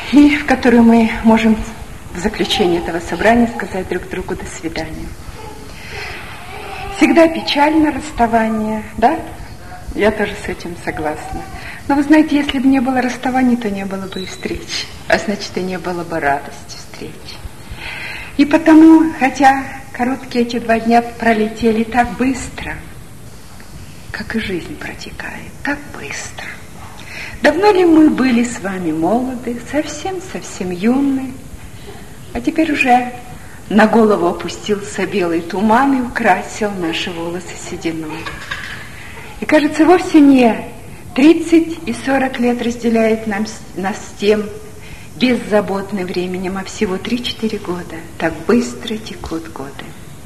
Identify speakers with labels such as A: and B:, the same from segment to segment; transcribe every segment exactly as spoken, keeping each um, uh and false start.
A: и в которую мы можем в заключение этого собрания сказать друг другу «до свидания». Всегда печально расставание, да? Я тоже с этим согласна. Но вы знаете, если бы не было расставаний, то не было бы и встреч, а значит, и не было бы радости встречи. И потому, хотя короткие эти два дня пролетели так быстро, как и жизнь протекает, так быстро. Давно ли мы были с вами молоды, совсем-совсем юны, а теперь уже на голову опустился белый туман и украсил наши волосы сединой. И кажется, вовсе не тридцать и сорок лет разделяет нам, нас с тем беззаботным временем, а всего три-четыре года. Так быстро текут годы.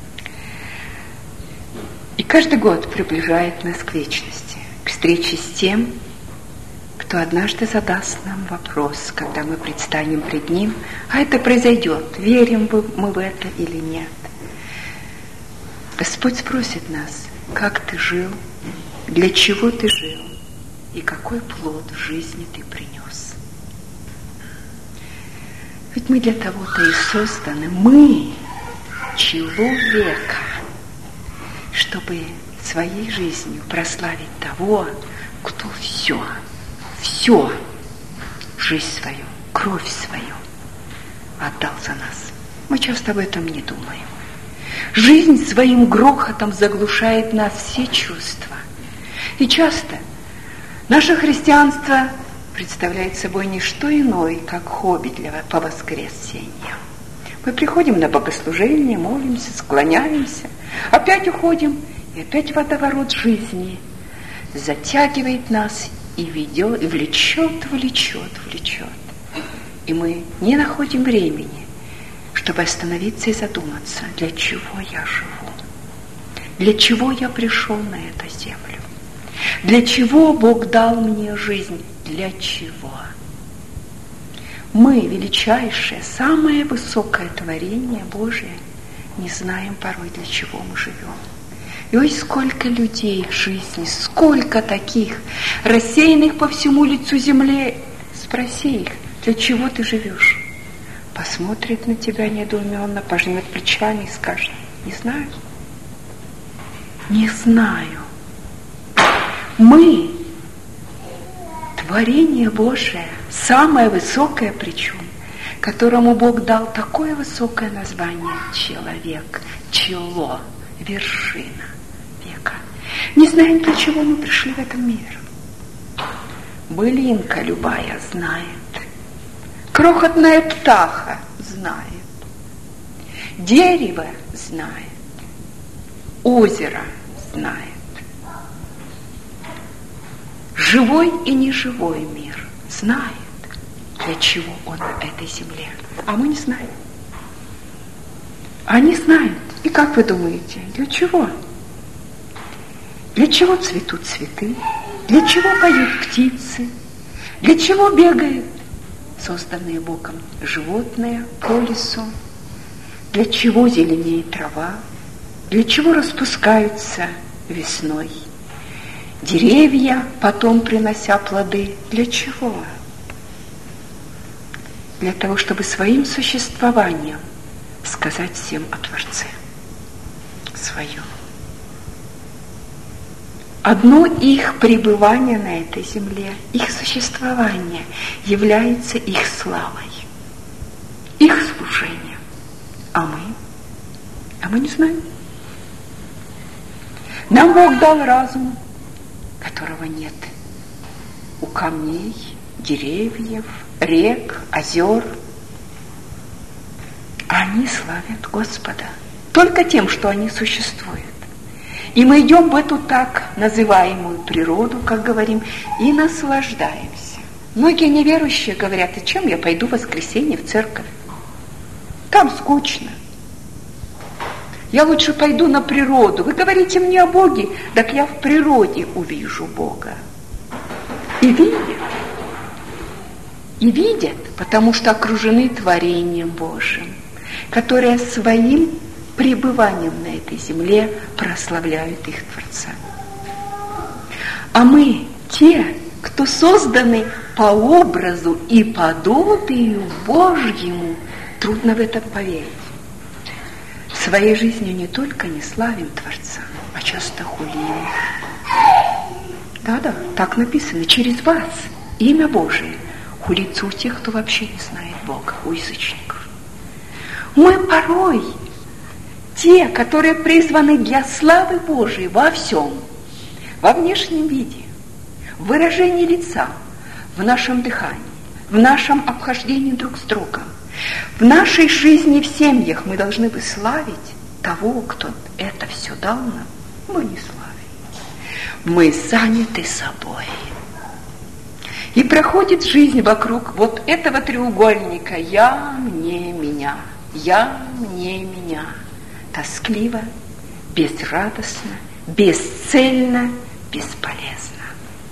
A: И каждый год приближает нас к вечности, к встрече с тем, кто однажды задаст нам вопрос, когда мы предстанем пред Ним, а это произойдет, верим мы в это или нет. Господь спросит нас, как ты жил, для чего ты жил и какой плод в жизни ты принес. Ведь мы для того-то и созданы, мы, человека, чтобы своей жизнью прославить того, кто все, все, жизнь свою, кровь свою отдал за нас. Мы часто об этом не думаем. Жизнь своим грохотом заглушает нас все чувства. И часто наше христианство представляет собой не что иное, как хобби для, по воскресеньям. Мы приходим на богослужение, молимся, склоняемся, опять уходим, и опять водоворот жизни затягивает нас и ведет, и влечет, влечет, влечет. И мы не находим времени, чтобы остановиться и задуматься, для чего я живу, для чего я пришел на эту землю. Для чего Бог дал мне жизнь? Для чего? Мы, величайшее, самое высокое творение Божие, не знаем порой, для чего мы живем. И ой, сколько людей в жизни, сколько таких, рассеянных по всему лицу земли. Спроси их, для чего ты живешь? Посмотрит на тебя недоуменно, пожмет плечами и скажет, не знаю. Не знаю. Мы, творение Божие, самое высокое причем, которому Бог дал такое высокое название — человек, чело, вершина века. Не знаем, для чего мы пришли в этом мир. Былинка любая знает, крохотная птаха знает, дерево знает, озеро знает. Живой и неживой мир знает, для чего он на этой земле. А мы не знаем. Они знают. И как вы думаете, для чего? Для чего цветут цветы? Для чего поют птицы? Для чего бегают созданные Богом животные по лесу? Для чего зеленеет трава? Для чего распускаются весной деревья, потом принося плоды? Для чего? Для того, чтобы своим существованием сказать всем о Творце свое. Одно их пребывание на этой земле, их существование является их славой, их служением. А мы? А мы не знаем. Нам Бог дал разум, которого нет у камней, деревьев, рек, озер. Они славят Господа только тем, что они существуют. И мы идем в эту так называемую природу, как говорим, и наслаждаемся. Многие неверующие говорят, и чем я пойду в воскресенье в церковь? Там скучно. Я лучше пойду на природу. Вы говорите мне о Боге, так я в природе увижу Бога. И видят. И видят, потому что окружены творением Божьим, которое своим пребыванием на этой земле прославляют их Творца. А мы те, кто созданы по образу и подобию Божьему, трудно в это поверить. Своей жизнью не только не славим Творца, а часто хулим. Да-да, так написано, через вас имя Божие хулится у тех, кто вообще не знает Бога, у язычников. Мы порой те, которые призваны для славы Божией во всем, во внешнем виде, в выражении лица, в нашем дыхании, в нашем обхождении друг с другом, в нашей жизни в семьях мы должны бы славить того, кто это все дал нам. Мы не славим. Мы заняты собой. И проходит жизнь вокруг вот этого треугольника «я, мне, меня», «я, мне, меня». Тоскливо, безрадостно, бесцельно, бесполезно.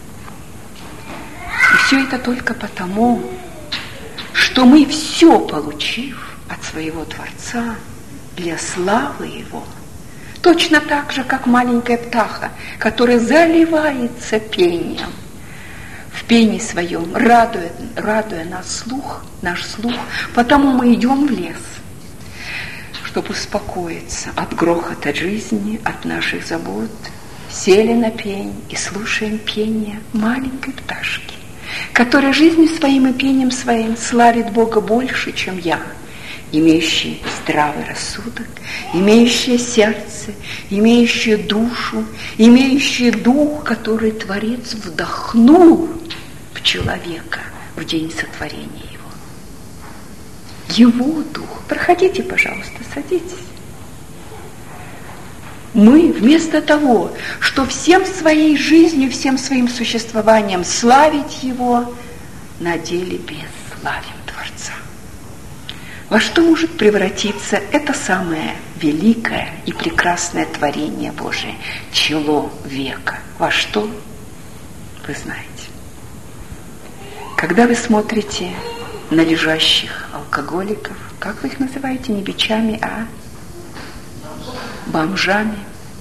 A: И все это только потому, что мы все, получив от своего Творца для славы Его, точно так же, как маленькая птаха, которая заливается пением, в пении своем, радуя, радуя нас слух, наш слух, потому мы идем в лес, чтобы успокоиться от грохота жизни, от наших забот, сели на пень и слушаем пение маленькой пташки, которая жизнью своим и пением своим славит Бога больше, чем я, имеющий здравый рассудок, имеющее сердце, имеющее душу, имеющее дух, который Творец вдохнул в человека в день сотворения его. Его дух. Проходите, пожалуйста, садитесь. Мы вместо того, что всем своей жизнью, всем своим существованием славить Его, на деле бесславим Творца. Во что может превратиться это самое великое и прекрасное творение Божие, чело века? Во что? Вы знаете. Когда вы смотрите на лежащих алкоголиков, как вы их называете, не бичами, а бомжами.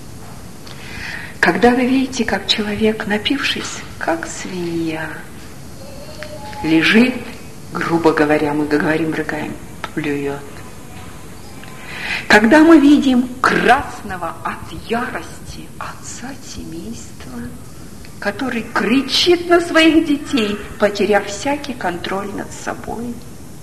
A: Когда вы видите, как человек, напившись, как свинья, лежит, грубо говоря, мы говорим, рыгаем, плюет. Когда мы видим красного от ярости отца семейства, который кричит на своих детей, потеряв всякий контроль над собой.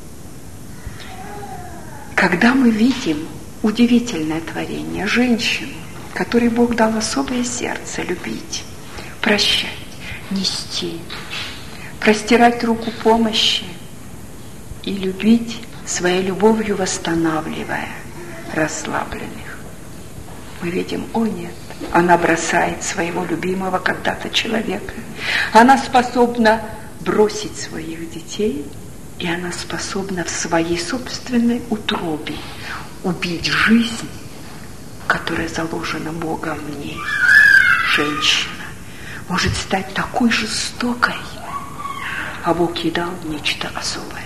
A: Когда мы видим удивительное творение, женщину, которой Бог дал особое сердце любить, прощать, нести, простирать руку помощи и любить, своей любовью восстанавливая расслабленных, мы видим, о нет, она бросает своего любимого когда-то человека. Она способна бросить своих детей, и она способна в своей собственной утробе убить жизнь, которая заложена Богом в ней. Женщина может стать такой жестокой, а Бог ей дал нечто особое.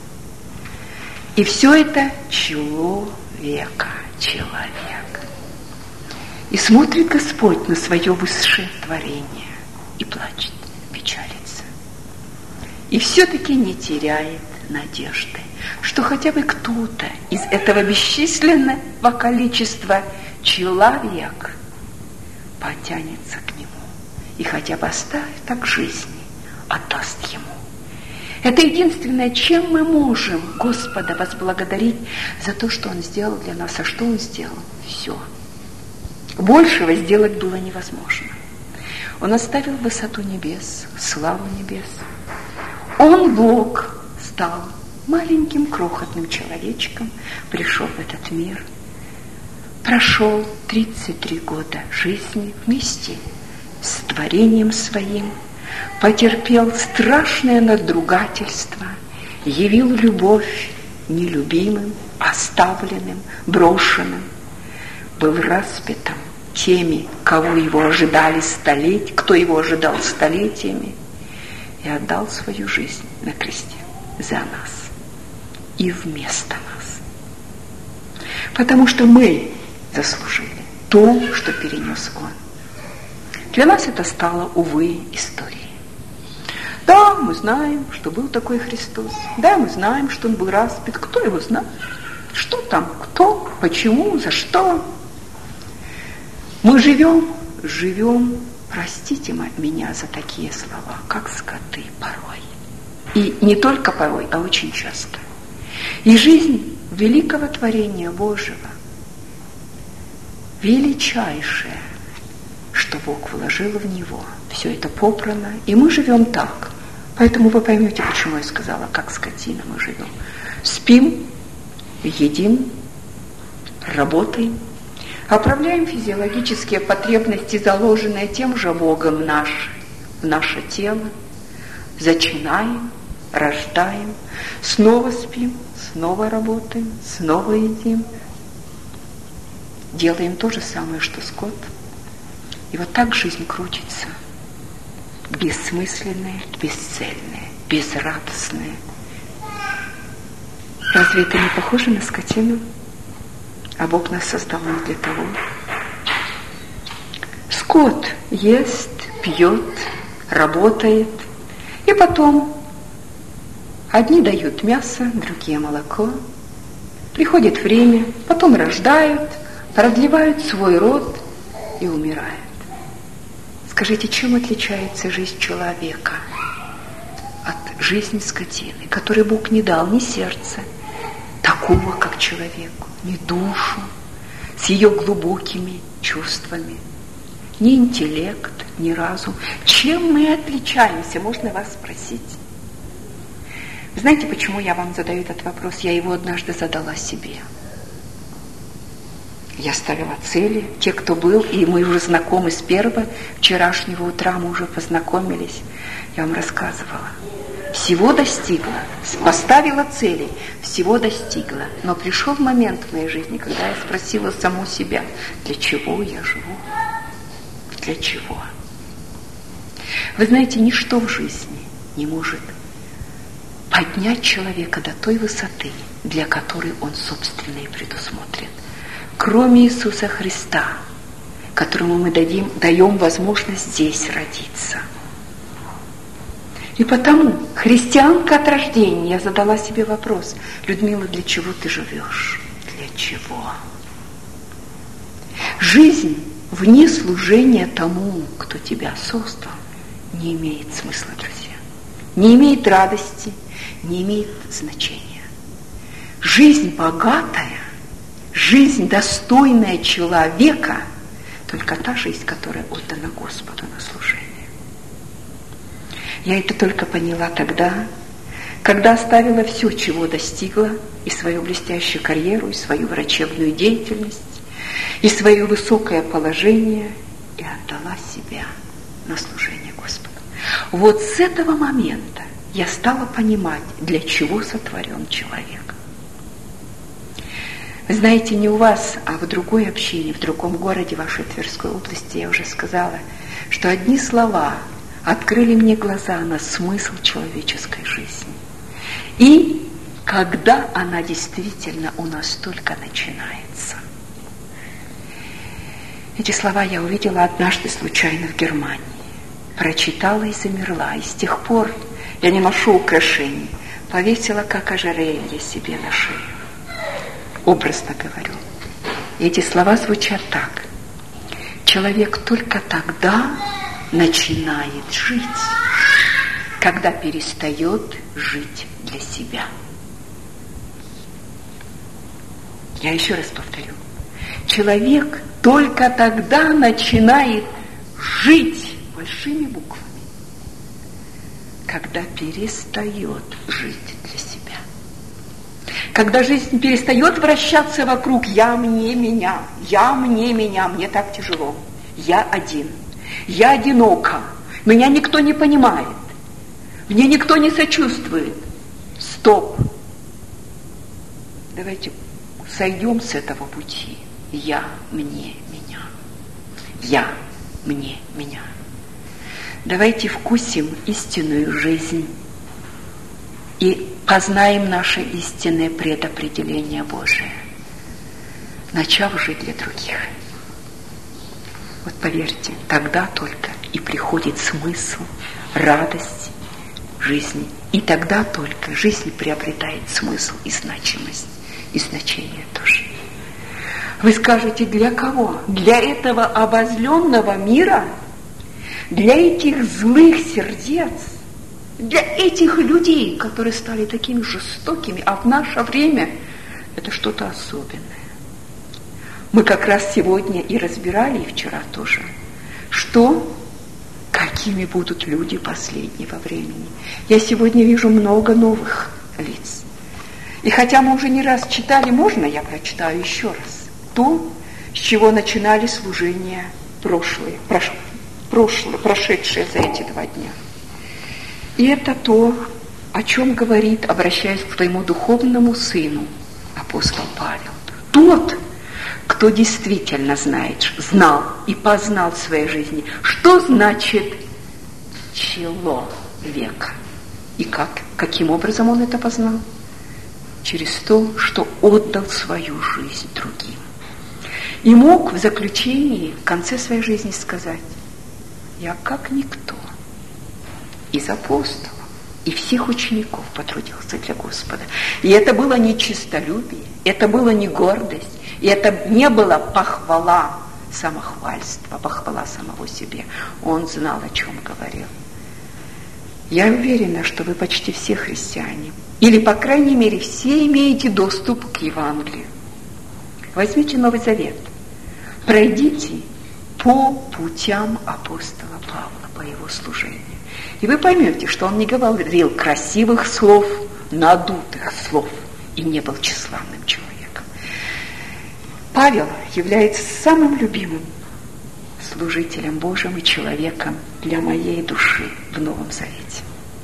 A: И все это человека, человек. И смотрит Господь на свое высшее творение и плачет, печалится. И все-таки не теряет надежды, что хотя бы кто-то из этого бесчисленного количества человек потянется к Нему и хотя бы оставит так жизни, отдаст Ему. Это единственное, чем мы можем Господа возблагодарить за то, что Он сделал для нас. А что Он сделал? Все. Большего сделать было невозможно. Он оставил высоту небес, славу небес. Он, Бог, стал маленьким крохотным человечком, пришел в этот мир, прошел тридцать три года жизни вместе с творением своим, потерпел страшное надругательство, явил любовь нелюбимым, оставленным, брошенным, был распятым теми, кого его ожидали столетиями, кто его ожидал столетиями, и отдал свою жизнь на кресте за нас и вместо нас. Потому что мы заслужили то, что перенес Он. Для нас это стало, увы, историей. Да, Да, мы знаем, что был такой Христос. Да, мы знаем, что Он был распят. Кто его знает? Что там? Кто? Почему? За что? Мы живем, живем, простите меня за такие слова, как скоты порой. И не только порой, а очень часто. И жизнь великого творения Божьего, величайшее, что Бог вложил в него, все это попрано, и мы живем так. Поэтому вы поймете, почему я сказала, как скотина мы живем. Спим, едим, работаем, оправляем физиологические потребности, заложенные тем же Богом в наше, в наше тело, зачинаем, рождаем, снова спим, снова работаем, снова едим. Делаем то же самое, что скот. И вот так жизнь крутится. Бессмысленная, бесцельная, безрадостная. Разве это не похоже на скотину? А Бог нас создал не для того. Скот ест, пьет, работает. И потом одни дают мясо, другие молоко. Приходит время, потом рождают, продлевают свой род и умирают. Скажите, чем отличается жизнь человека от жизни скотины, которой Бог не дал ни сердца, такого, как человеку, ни душу, с ее глубокими чувствами, ни интеллект, ни разум. Чем мы отличаемся, можно вас спросить? Вы знаете, почему я вам задаю этот вопрос? Я его однажды задала себе. Я ставила цели, те, кто был, и мы уже знакомы с первого вчерашнего утра, мы уже познакомились, я вам рассказывала. Всего достигла, поставила цели, всего достигла. Но пришел момент в моей жизни, когда я спросила саму себя, для чего я живу? Для чего? Вы знаете, ничто в жизни не может поднять человека до той высоты, для которой он, собственно, и предусмотрен. Кроме Иисуса Христа, которому мы дадим, даем возможность здесь родиться. И потому, христианка от рождения, я задала себе вопрос: Людмила, для чего ты живешь? Для чего? Жизнь вне служения тому, кто тебя создал, не имеет смысла, друзья. Не имеет радости, не имеет значения. Жизнь богатая, жизнь, достойная человека, только та жизнь, которая отдана Господу на служение. Я это только поняла тогда, когда оставила все, чего достигла, и свою блестящую карьеру, и свою врачебную деятельность, и свое высокое положение, и отдала себя на служение Господу. Вот с этого момента я стала понимать, для чего сотворен человек. Вы знаете, не у вас, а в другой общине, в другом городе вашей Тверской области, я уже сказала, что одни слова открыли мне глаза на смысл человеческой жизни. И когда она действительно у нас только начинается. Эти слова я увидела однажды случайно в Германии. Прочитала и замерла. И с тех пор я не ношу украшений. Повесила как ожерелье себе на шею. Образно говорю. И эти слова звучат так. Человек только тогда начинает жить, когда перестает жить для себя. Я еще раз повторю. Человек только тогда начинает жить большими буквами, когда перестает жить для себя. Когда жизнь перестает вращаться вокруг «я, мне, меня», «я, мне, меня», «мне так тяжело», «я один», «я одинока», «меня никто не понимает», «мне никто не сочувствует». Стоп! Давайте сойдем с этого пути. «Я, мне, меня». «Я, мне, меня». Давайте вкусим истинную жизнь и познаем наше истинное предопределение Божие, начав жить для других. Вот поверьте, тогда только и приходит смысл, радость жизни. И тогда только жизнь приобретает смысл и значимость, и значение тоже. Вы скажете, для кого? Для этого обозленного мира? Для этих злых сердец? Для этих людей, которые стали такими жестокими, а в наше время это что-то особенное. Мы как раз сегодня и разбирали, и вчера тоже, что, какими будут люди последнего времени. Я сегодня вижу много новых лиц. И хотя мы уже не раз читали, можно я прочитаю еще раз? То, с чего начинали служения прошлые, прош, прошлые, прошедшие за эти два дня. И это то, о чем говорит, обращаясь к твоему духовному сыну, апостол Павел. Тот, кто действительно знает, знал и познал в своей жизни, что значит чело века. И как, каким образом он это познал? Через то, что отдал свою жизнь другим. И мог в заключении, в конце своей жизни сказать: я как никто из апостолов и всех учеников потрудился для Господа. И это было не честолюбие, это было не гордость, и это не было похвала, самохвальство, похвала самого себе. Он знал, о чем говорил. Я уверена, что вы почти все христиане, или, по крайней мере, все имеете доступ к Евангелию. Возьмите Новый Завет, пройдите по путям апостола Павла, по его служению. И вы поймете, что он не говорил красивых слов, надутых слов, и не был тщеславным человеком. Павел является самым любимым служителем Божьим и человеком для моей души в Новом Завете.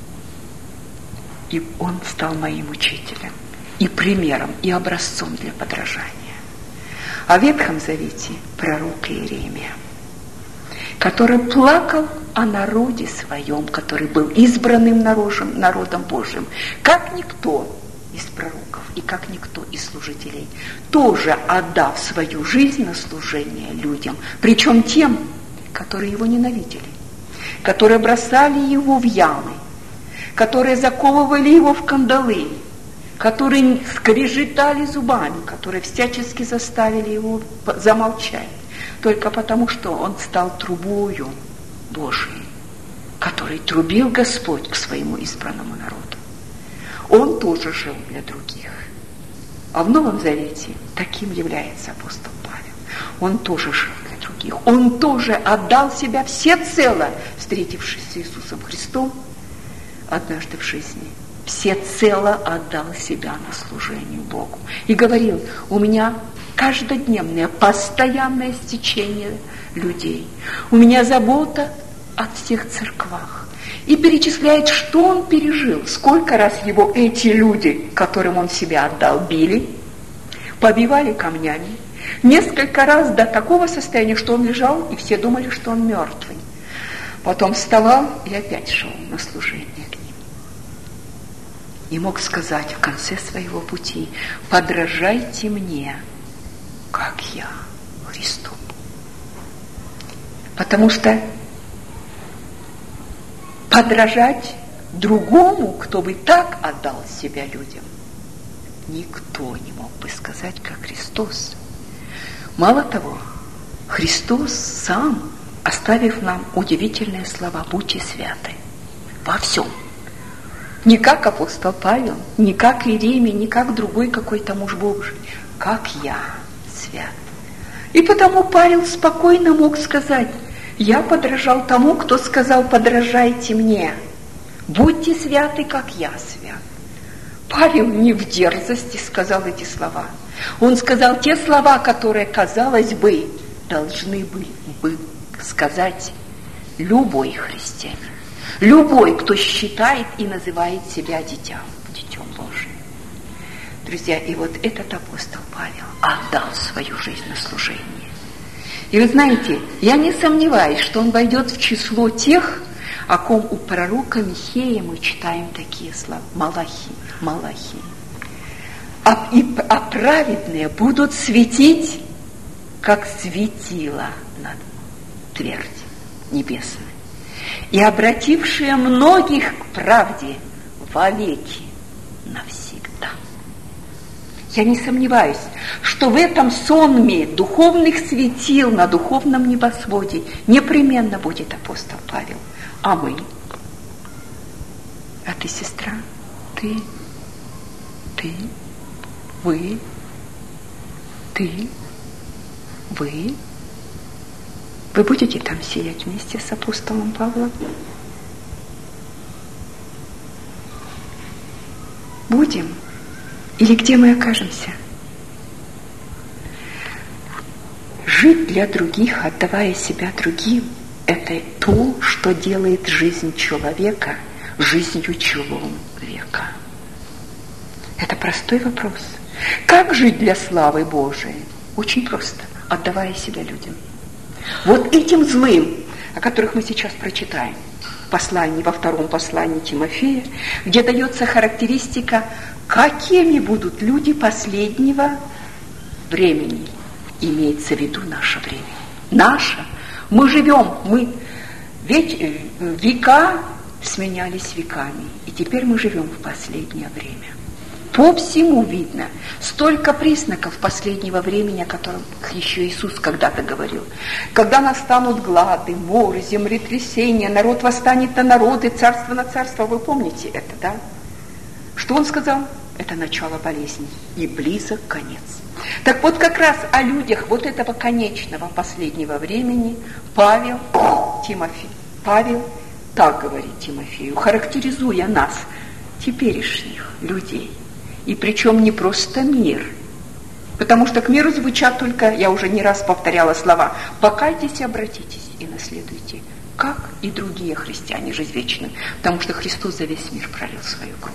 A: И он стал моим учителем, и примером, и образцом для подражания. А в Ветхом Завете пророк Иеремия, который плакал о народе своем, который был избранным народом, народом Божьим, как никто из пророков и как никто из служителей, тоже отдав свою жизнь на служение людям, причем тем, которые его ненавидели, которые бросали его в ямы, которые заковывали его в кандалы, которые скрежетали зубами, которые всячески заставили его замолчать, только потому, что он стал трубою Божией, который трубил Господь к своему избранному народу. Он тоже жил для других. А в Новом Завете таким является апостол Павел. Он тоже жил для других. Он тоже отдал себя всецело, встретившись с Иисусом Христом однажды в жизни. Всецело отдал себя на служение Богу. И говорил: у меня каждодневное, постоянное стечение людей. У меня забота о всех церквах. И перечисляет, что он пережил, сколько раз его эти люди, которым он себя отдал, били, побивали камнями, несколько раз до такого состояния, что он лежал, и все думали, что он мертвый. Потом вставал и опять шел на служение к ним. И мог сказать в конце своего пути: подражайте мне, как я Христу. Потому что подражать другому, кто бы так отдал себя людям, никто не мог бы сказать, как Христос. Мало того, Христос сам, оставив нам удивительные слова: будьте святы во всем. Не как апостол Павел, не как Иеремия, не как другой какой-то муж Божий, как я свят. И потому Павел спокойно мог сказать: я подражал тому, кто сказал: подражайте мне, будьте святы, как я свят. Павел не в дерзости сказал эти слова. Он сказал те слова, которые, казалось бы, должны были бы сказать любой христианин, любой, кто считает и называет себя дитям, детем Божиим. Друзья, и вот этот апостол Павел отдал свою жизнь на служение. И вы знаете, я не сомневаюсь, что он войдет в число тех, о ком у пророка Михея мы читаем такие слова: Малахи, Малахи. А, и, а праведные будут светить, как светило над твердью небесной. и обратившие многих к правде вовеки навсегда. Я не сомневаюсь, что в этом сонме духовных светил на духовном небосводе непременно будет апостол Павел. А мы? А ты, сестра? Ты? Ты? Вы? Ты? Вы? Вы будете там сиять вместе с апостолом Павлом? Будем? Или где мы окажемся? Жить для других, отдавая себя другим, это то, что делает жизнь человека жизнью человека. Это простой вопрос. Как жить для славы Божией? Очень просто, отдавая себя людям. Вот этим злым, о которых мы сейчас прочитаем, в послании, во втором послании Тимофея, где дается характеристика, какими будут люди последнего времени. Имеется в виду наше время. Наше. Мы живем, мы ведь века сменялись веками, и теперь мы живем в последнее время. По всему видно, столько признаков последнего времени, о котором еще Иисус когда-то говорил. Когда настанут глады, моры, землетрясения, народ восстанет на народ и царство на царство. Вы помните это, да? Что он сказал? Это начало болезни, и близок конец. Так вот, как раз о людях вот этого конечного последнего времени Павел, Тимофей, Павел так говорит Тимофею, характеризуя нас, теперешних людей. И причем не просто мир. Потому что к миру звучат только, я уже не раз повторяла слова, покайтесь и обратитесь и наследуйте, как и другие христиане жизнь вечную. Потому что Христос за весь мир пролил свою кровь.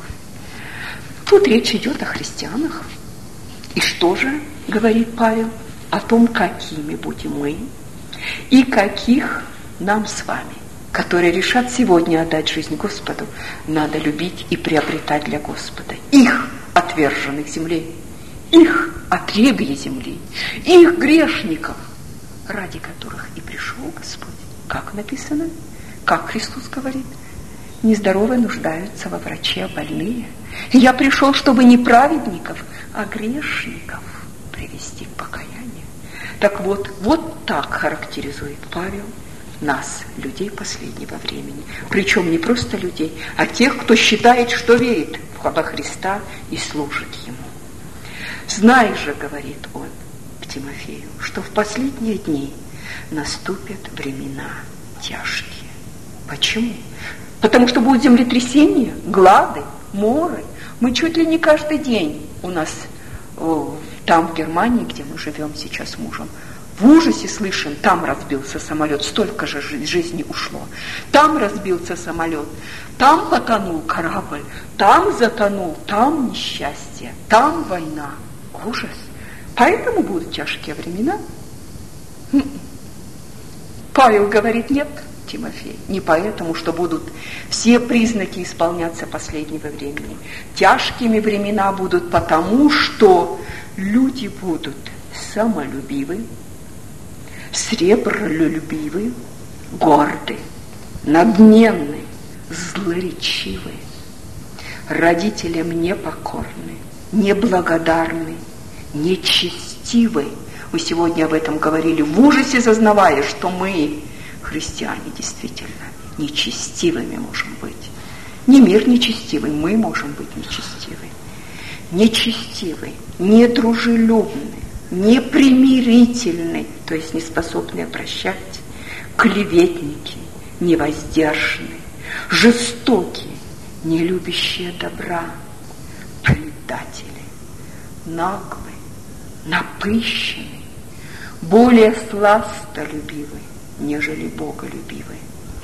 A: Тут речь идет о христианах. И что же говорит Павел? О том, какими будем мы и каких нам с вами, которые решат сегодня отдать жизнь Господу, надо любить и приобретать для Господа. Их отверженных землей, их отребье земли, их грешников, ради которых и пришел Господь. Как написано? Как Христос говорит? Нездоровые нуждаются во враче, больные. Я пришел, чтобы не праведников, а грешников привести к покаянию. Так вот, вот так характеризует Павел нас, людей последнего времени. Причем не просто людей, а тех, кто считает, что верит во Христа и служит Ему. «Знай же, — говорит он к Тимофею, — что в последние дни наступят времена тяжкие». Почему? Потому что будут землетрясения, глады, моры. Мы чуть ли не каждый день у нас там, в Германии, где мы живем сейчас с мужем, в ужасе слышим, там разбился самолет, столько же жизни ушло. Там разбился самолет, там потонул корабль, там затонул, там несчастье, там война. Ужас. Поэтому будут тяжкие времена. Павел говорит, нет, Тимофей, не поэтому, что будут все признаки исполняться последнего времени. Тяжкими времена будут потому, что люди будут самолюбивы, сребролюбивы, горды, надменны, злоречивы, родителям непокорны, неблагодарны, нечестивы. Мы сегодня об этом говорили, в ужасе сознавая, что мы, христиане, действительно нечестивыми можем быть. Не мир нечестивый, мы можем быть нечестивы. Нечестивы, недружелюбны, непримирительны, то есть неспособные прощать, клеветники, невоздержанные, жестокие, не любящие добра, предатели, наглые, напыщенные, более сластолюбивые, нежели боголюбивые,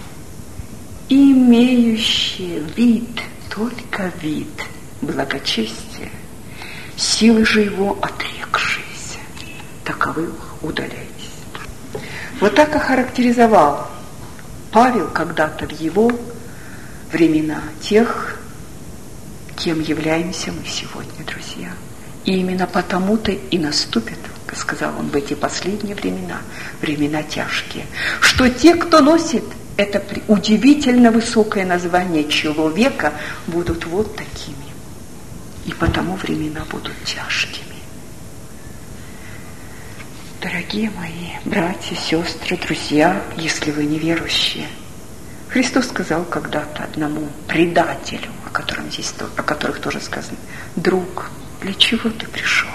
A: имеющие вид, только вид благочестия, силы же его отрекшиеся, таковых удаляйтесь. Вот так охарактеризовал Павел когда-то в его времена тех, кем являемся мы сегодня, друзья. И именно потому-то и наступит, сказал он, в эти последние времена, времена тяжкие, что те, кто носит это удивительно высокое название человека, будут вот такими. И потому времена будут тяжкими. Дорогие мои братья, сестры, друзья, если вы неверующие, Христос сказал когда-то одному предателю, о котором здесь, о которых тоже сказано: друг, для чего ты пришел?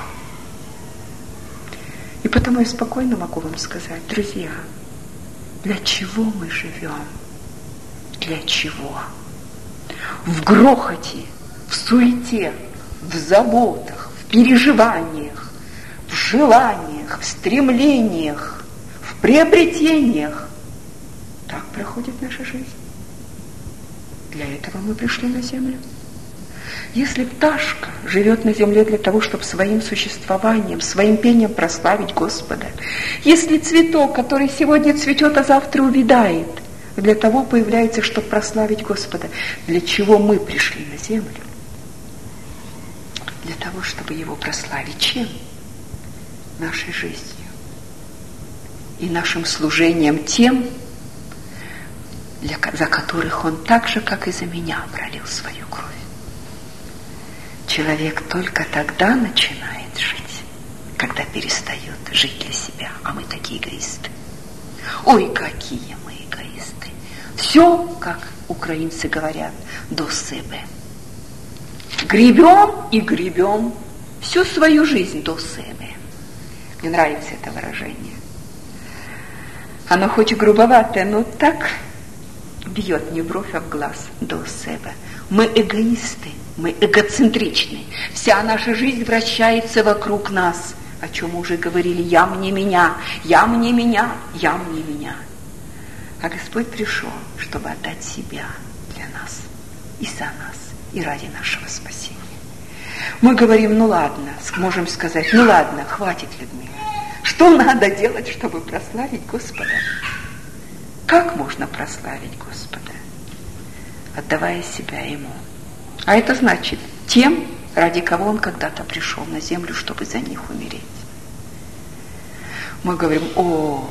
A: И потому я спокойно могу вам сказать: друзья, для чего мы живем? Для чего? В грохоте, в суете, в заботах, в переживаниях, в желаниях, в стремлениях, в приобретениях. Так проходит наша жизнь. Для этого мы пришли на землю. Если пташка живет на земле для того, чтобы своим существованием, своим пением прославить Господа, если цветок, который сегодня цветет, а завтра увядает, для того появляется, чтобы прославить Господа, для чего мы пришли на землю? Для того, чтобы его прославить. Чем? Нашей жизнью и нашим служением тем, для, за которых он так же, как и за меня, пролил свою кровь. Человек только тогда начинает жить, когда перестает жить для себя. А мы такие эгоисты. Ой, какие мы эгоисты. Все, как украинцы говорят, до себе. Гребем и гребем всю свою жизнь до себе. Мне нравится это выражение. Оно хоть и грубоватое, но так бьет не в бровь, а в глаз. До себя. Мы эгоисты, мы эгоцентричны. Вся наша жизнь вращается вокруг нас. О чем мы уже говорили: я мне меня, я мне меня, я мне меня. А Господь пришел, чтобы отдать себя для нас и за нас, и ради нашего спасения. Мы говорим: ну ладно, можем сказать: ну ладно, хватит, Людмила. Что надо делать, чтобы прославить Господа? Как можно прославить Господа? Отдавая себя Ему. А это значит тем, ради кого Он когда-то пришел на землю, чтобы за них умереть. Мы говорим: о,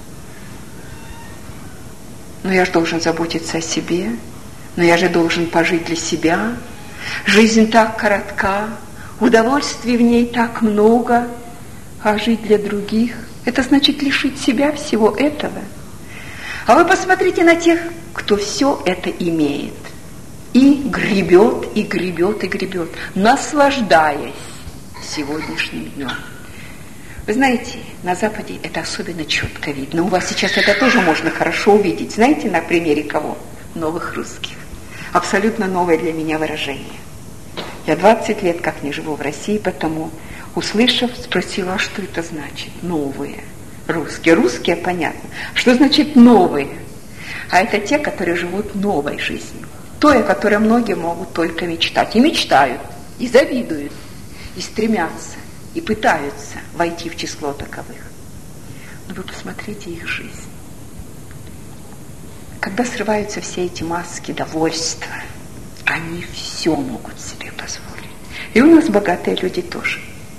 A: но я же должен заботиться о себе, но я же должен пожить для себя. Жизнь так коротка, удовольствий в ней так много, а жить для других – это значит лишить себя всего этого. А вы посмотрите на тех, кто все это имеет. И гребет, и гребет, и гребет, наслаждаясь сегодняшним днем. Вы знаете, на Западе это особенно четко видно. У вас сейчас это тоже можно хорошо увидеть. Знаете, на примере кого? Новых русских. Абсолютно новое для меня выражение. Я двадцать лет как не живу в России, потому, услышав, спросила: а что это значит? Новые. Русские. Русские, понятно. Что значит новые? А это те, которые живут новой жизнью. Той, о которой многие могут только мечтать. И мечтают, и завидуют, и стремятся, и пытаются войти в число таковых. Но вы посмотрите их жизнь. Когда срываются все эти маски довольства, они все могут себе позволить. И у нас богатые люди тоже.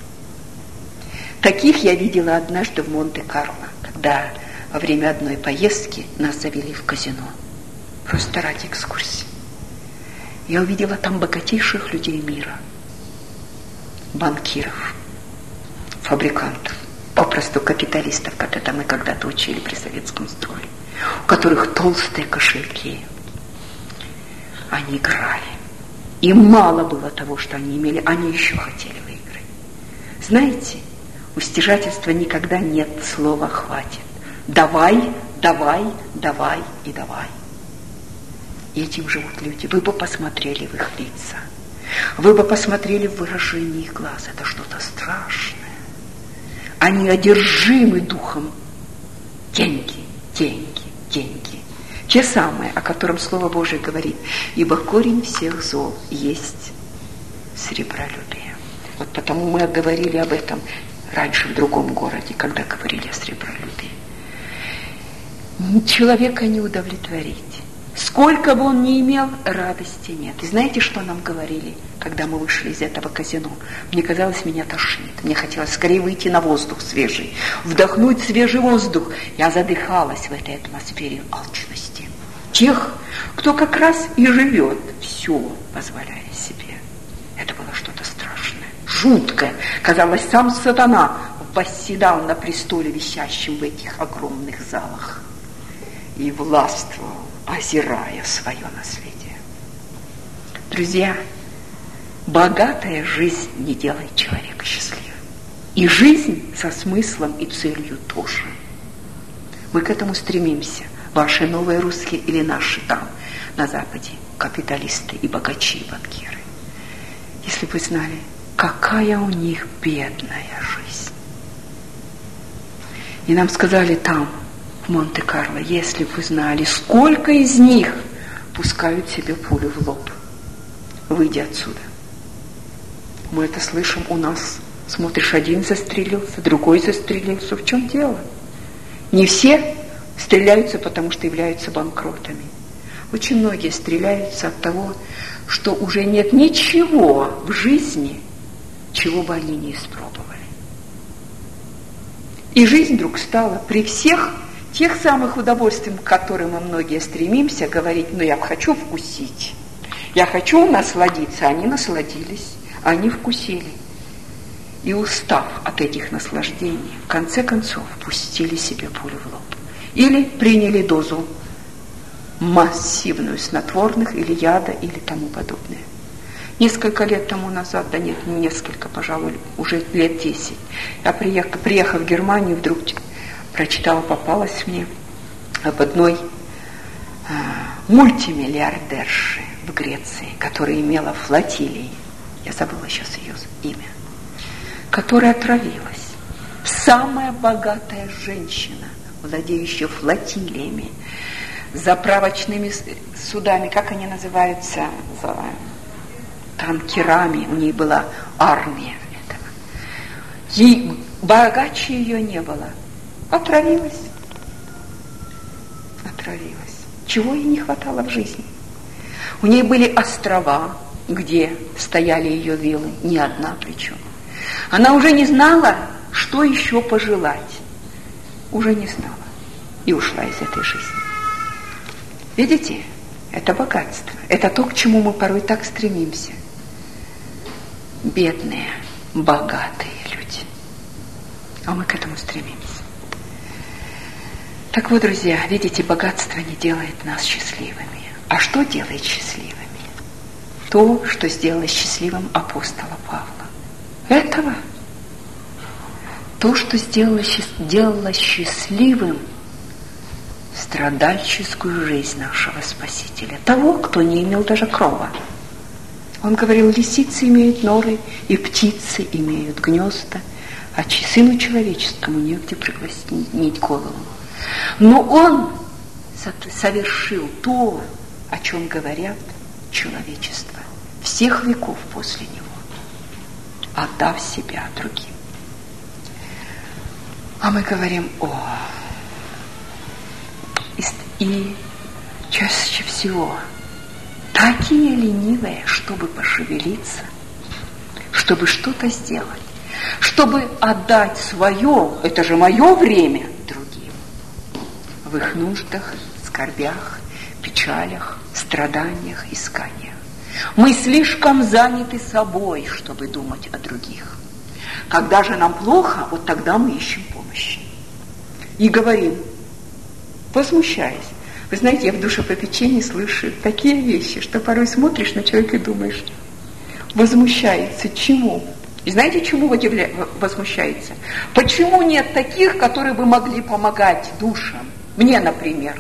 A: Таких я видела однажды в Монте-Карло, когда во время одной поездки нас завели в казино. Просто ради экскурсии. Я увидела там богатейших людей мира. Банкиров, фабрикантов, попросту капиталистов, как это мы когда-то учили при советском строе, у которых толстые кошельки. Они играли. Им мало было того, что они имели, они еще хотели выиграть. Знаете, у стяжательства никогда нет слова «хватит». Давай, давай, давай и давай. И этим живут люди. Вы бы посмотрели в их лица. Вы бы посмотрели в выражение их глаз. Это что-то страшное. Они одержимы духом. Деньги, деньги, деньги. Те самые, о котором Слово Божие говорит: ибо корень всех зол есть сребролюбие. Вот потому мы говорили об этом раньше в другом городе, когда говорили о сребролюбии. Человека не удовлетворить. Сколько бы он ни имел, радости нет. И знаете, что нам говорили, когда мы вышли из этого казино? Мне казалось, меня тошнит. Мне хотелось скорее выйти на воздух свежий, вдохнуть свежий воздух. Я задыхалась в этой атмосфере алчности. тех, кто как раз и живет, все позволяя себе. Это было что-то страшное, жуткое. Казалось, сам сатана восседал на престоле, висящем в этих огромных залах, и властвовал, озирая свое наследие. Друзья, богатая жизнь не делает человека счастливым. И жизнь со смыслом и целью тоже. Мы к этому стремимся. Ваши новые русские или наши там, на Западе, капиталисты и богачи, и банкиры. Если бы вы знали, какая у них бедная жизнь. И нам сказали там, в Монте-Карло, если бы вы знали, сколько из них пускают себе пулю в лоб, выйдя отсюда. Мы это слышим у нас. Смотришь, один застрелился, другой застрелился. В чем дело? Не все стреляются, потому что являются банкротами. Очень многие стреляются от того, что уже нет ничего в жизни, чего бы они не испробовали. И жизнь вдруг стала при всех тех самых удовольствиях, к которым мы многие стремимся, говорить: ну я хочу вкусить, я хочу насладиться. Они насладились, они вкусили. И устав от этих наслаждений, в конце концов, пустили себе пулю в лоб. Или приняли дозу массивную снотворных, или яда, или тому подобное. Несколько лет тому назад, да нет, не несколько, пожалуй, уже лет десять, я, приехав, приехав в Германию, вдруг прочитала, попалась мне об одной э, мультимиллиардерше в Греции, которая имела флотилии, я забыла сейчас ее имя, которая отравилась. Самая богатая женщина, владеющая флотилиями, заправочными судами, как они называются, за танкерами, у нее была армия этого. Ей богаче ее не было. Отравилась. Отравилась. Чего ей не хватало в жизни? У нее были острова, где стояли ее виллы, не одна причем. Она уже не знала, что еще пожелать. Уже не знала. И ушла из этой жизни. Видите? Это богатство. Это то, к чему мы порой так стремимся. Бедные, богатые люди. А мы к этому стремимся. Так вот, друзья, видите, богатство не делает нас счастливыми. А что делает счастливыми? То, что сделало счастливым апостола Павла. Этого. То, что сделало, сделало счастливым страдальческую жизнь нашего Спасителя. Того, кто не имел даже крова. Он говорил: лисицы имеют норы, и птицы имеют гнезда, а сыну человеческому негде преклонить голову. Но он совершил то, о чем говорят человечество всех веков после него, отдав себя другим. А мы говорим: о, и, и чаще всего такие ленивые, чтобы пошевелиться, чтобы что-то сделать, чтобы отдать свое, это же мое время, другим, в их нуждах, скорбях, печалях, страданиях, исканиях. Мы слишком заняты собой, чтобы думать о других. Когда же нам плохо, вот тогда мы ищем помощи. И говорим, возмущаясь. Вы знаете, я в душепопечении слышу такие вещи, что порой смотришь на человека и думаешь: возмущается чему? И знаете, чему возмущается? Почему нет таких, которые бы могли помогать душам? Мне, например.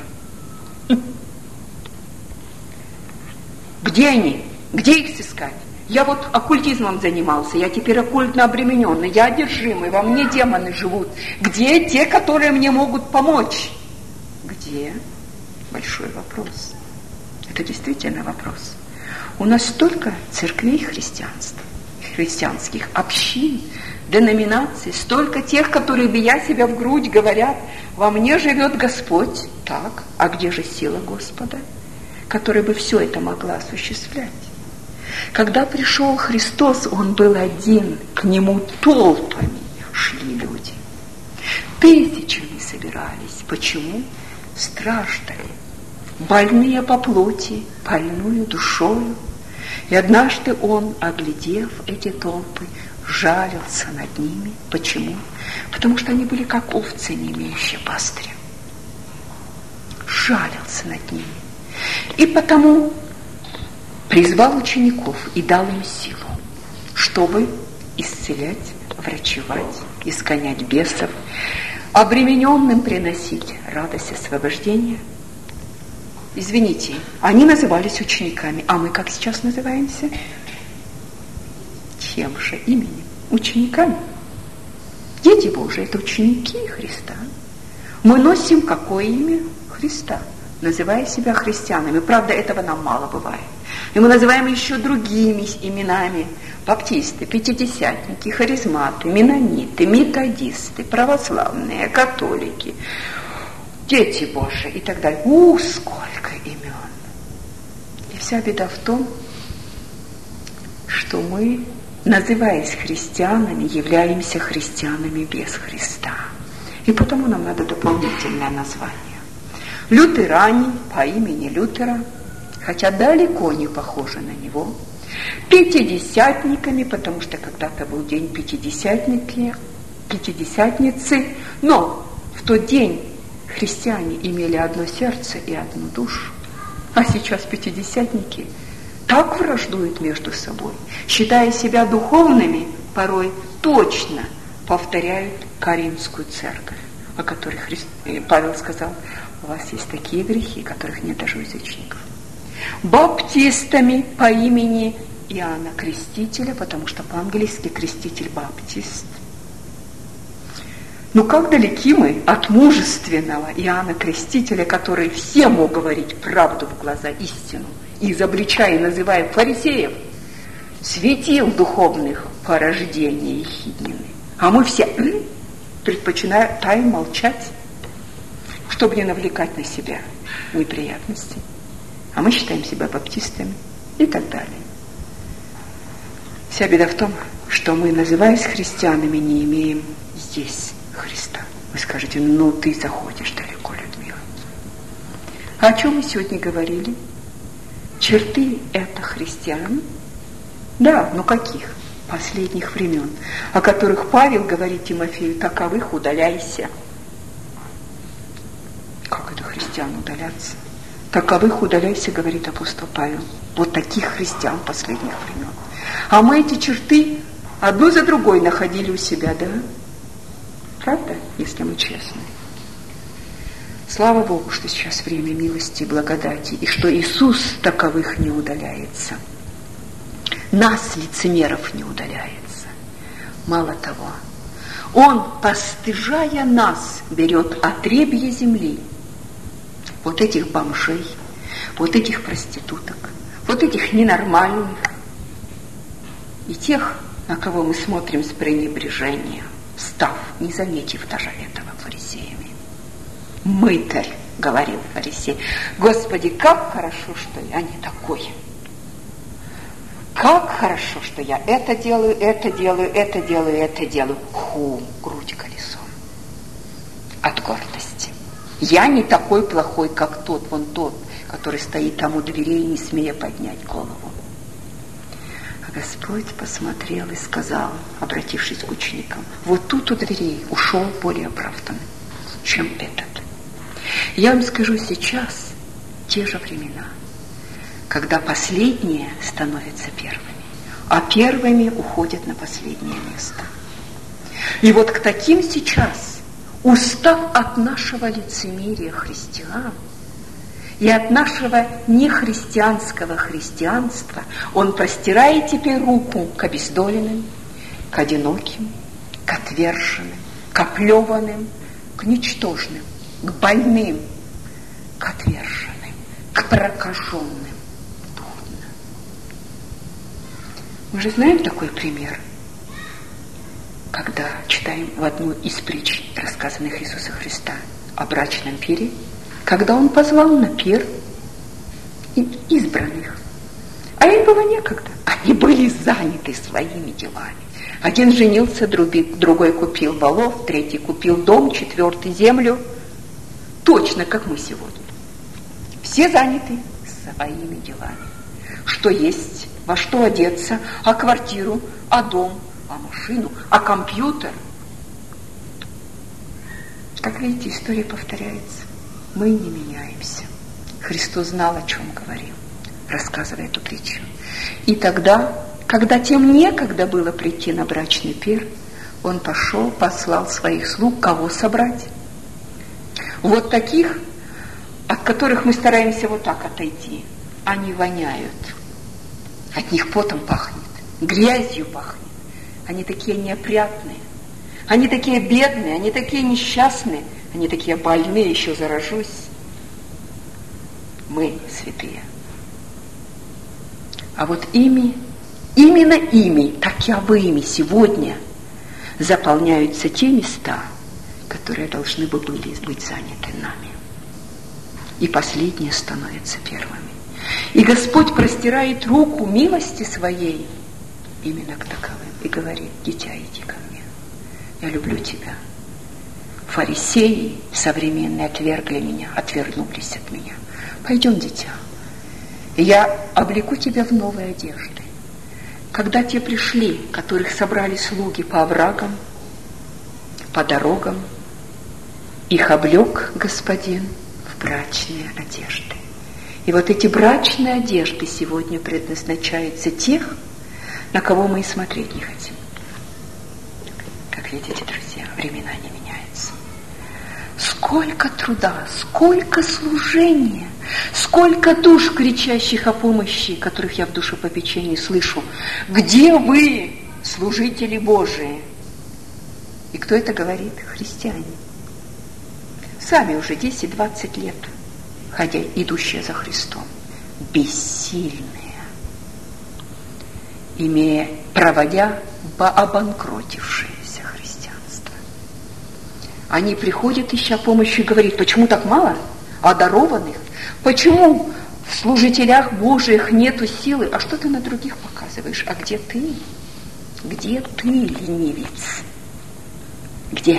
A: Где они? Где их искать? Я вот оккультизмом занимался, я теперь оккультно обремененный, я одержимый, во мне демоны живут. Где те, которые мне могут помочь? Где? Большой вопрос. Это действительно вопрос. У нас столько церквей христианств, христианских общин, деноминаций, столько тех, которые, бия себя в грудь, говорят: во мне живет Господь. Так, а где же сила Господа, которая бы все это могла осуществлять? Когда пришел Христос, Он был один, к Нему толпами шли люди. Тысячами собирались. Почему? Страждали. больные по плоти, больную душою. И однажды он, оглядев эти толпы, жалился над ними. Почему? Потому что они были как овцы, не имеющие пастыря. Жалился над ними. И потому призвал учеников и дал им силу, чтобы исцелять, врачевать, изгонять бесов, обремененным приносить радость освобождения. Извините, они назывались учениками, а мы как сейчас называемся? Тем же именем, учениками. Дети Божии – это ученики Христа. Мы носим какое имя? Христа, называя себя христианами. Правда, этого нам мало бывает. И мы называем еще другими именами: баптисты, пятидесятники, харизматы, менониты, методисты, православные, католики, дети Божии и так далее. У, сколько имен! И вся беда в том, что мы, называясь христианами, являемся христианами без Христа. И потому нам надо дополнительное название. Лютеране по имени Лютера, хотя далеко не похожи на него. Пятидесятниками, потому что когда-то был день пятидесятники, пятидесятницы, но в тот день христиане имели одно сердце и одну душу, а сейчас пятидесятники так враждуют между собой, считая себя духовными, порой точно повторяют Коринфскую церковь, о которой Христ... Павел сказал: у вас есть такие грехи, которых нет даже у язычников. Баптистами по имени Иоанна Крестителя, потому что по-английски креститель баптист. Ну как далеки мы от мужественного Иоанна Крестителя, который всем мог говорить правду в глаза, истину, и изобличая и называя фарисеев, светил духовных порождений ехиднины. А мы все предпочитаем молчать, чтобы не навлекать на себя неприятности. А мы считаем себя баптистами и так далее. Вся беда в том, что мы, называясь христианами, не имеем здесь Христа. Вы скажете: ну ты заходишь далеко, Людмила. А о чем мы сегодня говорили? Черты это христиан? Да, но каких? Последних времен, о которых Павел говорит Тимофею: таковых удаляйся. Как это христиан удаляться? Таковых удаляйся, говорит апостол Павел. Вот таких христиан последних времен. А мы эти черты одну за другой находили у себя, да? Правда, если мы честны? Слава Богу, что сейчас время милости и благодати, и что Иисус таковых не удаляется. Нас, лицемеров, не удаляется. Мало того, Он, постыжая нас, берет отребье земли. Вот этих бомжей, вот этих проституток, вот этих ненормальных, и тех, на кого мы смотрим с пренебрежением, став, не заметив даже этого, фарисеями. Мытарь, говорил фарисей: Господи, как хорошо, что я не такой. Как хорошо, что я это делаю, это делаю, это делаю, это делаю. Ху, грудь колесом. От гордости. Я не такой плохой, как тот, вон тот, который стоит там у дверей, не смея поднять голову. А Господь посмотрел и сказал, обратившись к ученикам: вот тут у дверей ушел более оправданный, чем этот. Я вам скажу, сейчас те же времена, когда последние становятся первыми, а первыми уходят на последнее место. И вот к таким сейчас, устав от нашего лицемерия христиан и от нашего нехристианского христианства, он простирает теперь руку к обездоленным, к одиноким, к отверженным, к оплеванным, к ничтожным, к больным, к отверженным, к прокаженным. Мы же знаем такой пример, когда читаем в одну из притч, рассказанных Иисуса Христа, о брачном пире, когда Он позвал на пир избранных. А им было некогда. Они были заняты своими делами. Один женился, другой купил волов, третий купил дом, четвертый землю. Точно, как мы сегодня. Все заняты своими делами. Что есть, во что одеться, а квартиру, а дом, а машину, а компьютер. Как видите, история повторяется. Мы не меняемся. Христос знал, о чем говорил, рассказывая эту притчу. И тогда, когда тем некогда было прийти на брачный пир, он пошел, послал своих слуг, кого собрать. Вот таких, от которых мы стараемся вот так отойти. Они воняют. От них потом пахнет, грязью пахнет. Они такие неопрятные. Они такие бедные, они такие несчастные, они такие больные, еще заражусь. Мы святые. А вот ими, именно ими, таковыми сегодня заполняются те места, которые должны бы были быть заняты нами. И последние становятся первыми. И Господь простирает руку милости своей именно к таковым и говорит: дитя, иди ко мне, я люблю тебя. Фарисеи современные отвергли меня, отвернулись от меня. Пойдем, дитя, я облеку тебя в новые одежды. Когда те пришли, которых собрали слуги по оврагам, по дорогам, их облек Господин в брачные одежды. И вот эти брачные одежды сегодня предназначаются тех, на кого мы и смотреть не хотим. Как видите, друзья, времена не меняются. Сколько труда, сколько служения, сколько душ, кричащих о помощи, которых я в душепопечении слышу. Где вы, служители Божии? И кто это говорит? Христиане. Сами уже десять-двадцать лет, ходя, идущие за Христом, бессильные, имея, проводя обанкротившееся христианство. Они приходят, ища помощи, и говорят: почему так мало одарованных? Почему в служителях Божиих нету силы? А что ты на других показываешь? А где ты? Где ты, ленивец? Где?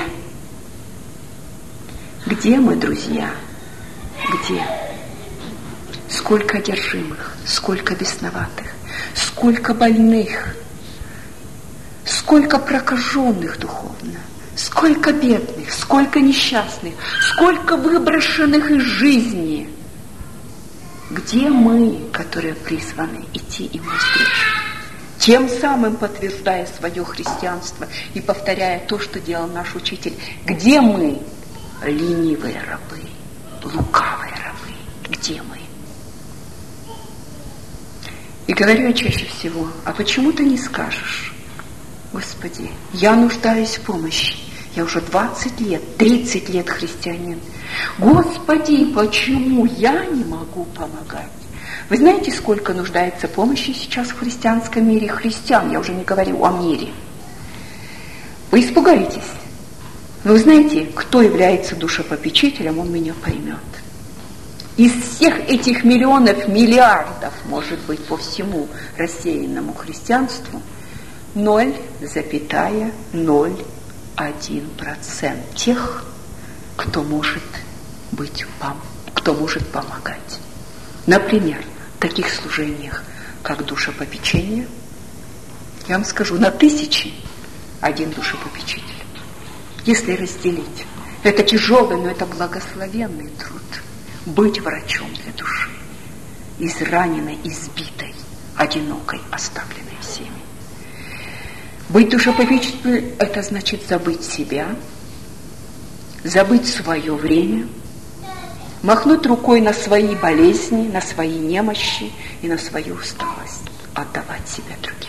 A: Где мы, друзья? Где? Сколько одержимых, сколько бесноватых, сколько больных, сколько прокаженных духовно, сколько бедных, сколько несчастных, сколько выброшенных из жизни. Где мы, которые призваны идти им навстречу, тем самым подтверждая свое христианство и повторяя то, что делал наш учитель? Где мы, ленивые рабы, лукавые рабы? Где мы? И говорю я чаще всего: а почему ты не скажешь: Господи, я нуждаюсь в помощи, я уже двадцать лет, тридцать лет христианин. Господи, почему я не могу помогать? Вы знаете, сколько нуждается помощи сейчас в христианском мире христиан? Я уже не говорю о мире. Вы испугаетесь. Но вы знаете, кто является душепопечителем, он меня поймет. Из всех этих миллионов, миллиардов, может быть, по всему рассеянному христианству, ноль целых ноль один процент тех, кто может быть, кто может помогать. Например, в таких служениях, как душепопечение, я вам скажу, на тысячи один душепопечитель. Если разделить, это тяжелый, но это благословенный труд. Быть врачом для души, израненной, избитой, одинокой, оставленной всеми. Быть душепопечителем – это значит забыть себя, забыть свое время, махнуть рукой на свои болезни, на свои немощи и на свою усталость, отдавать себя другим.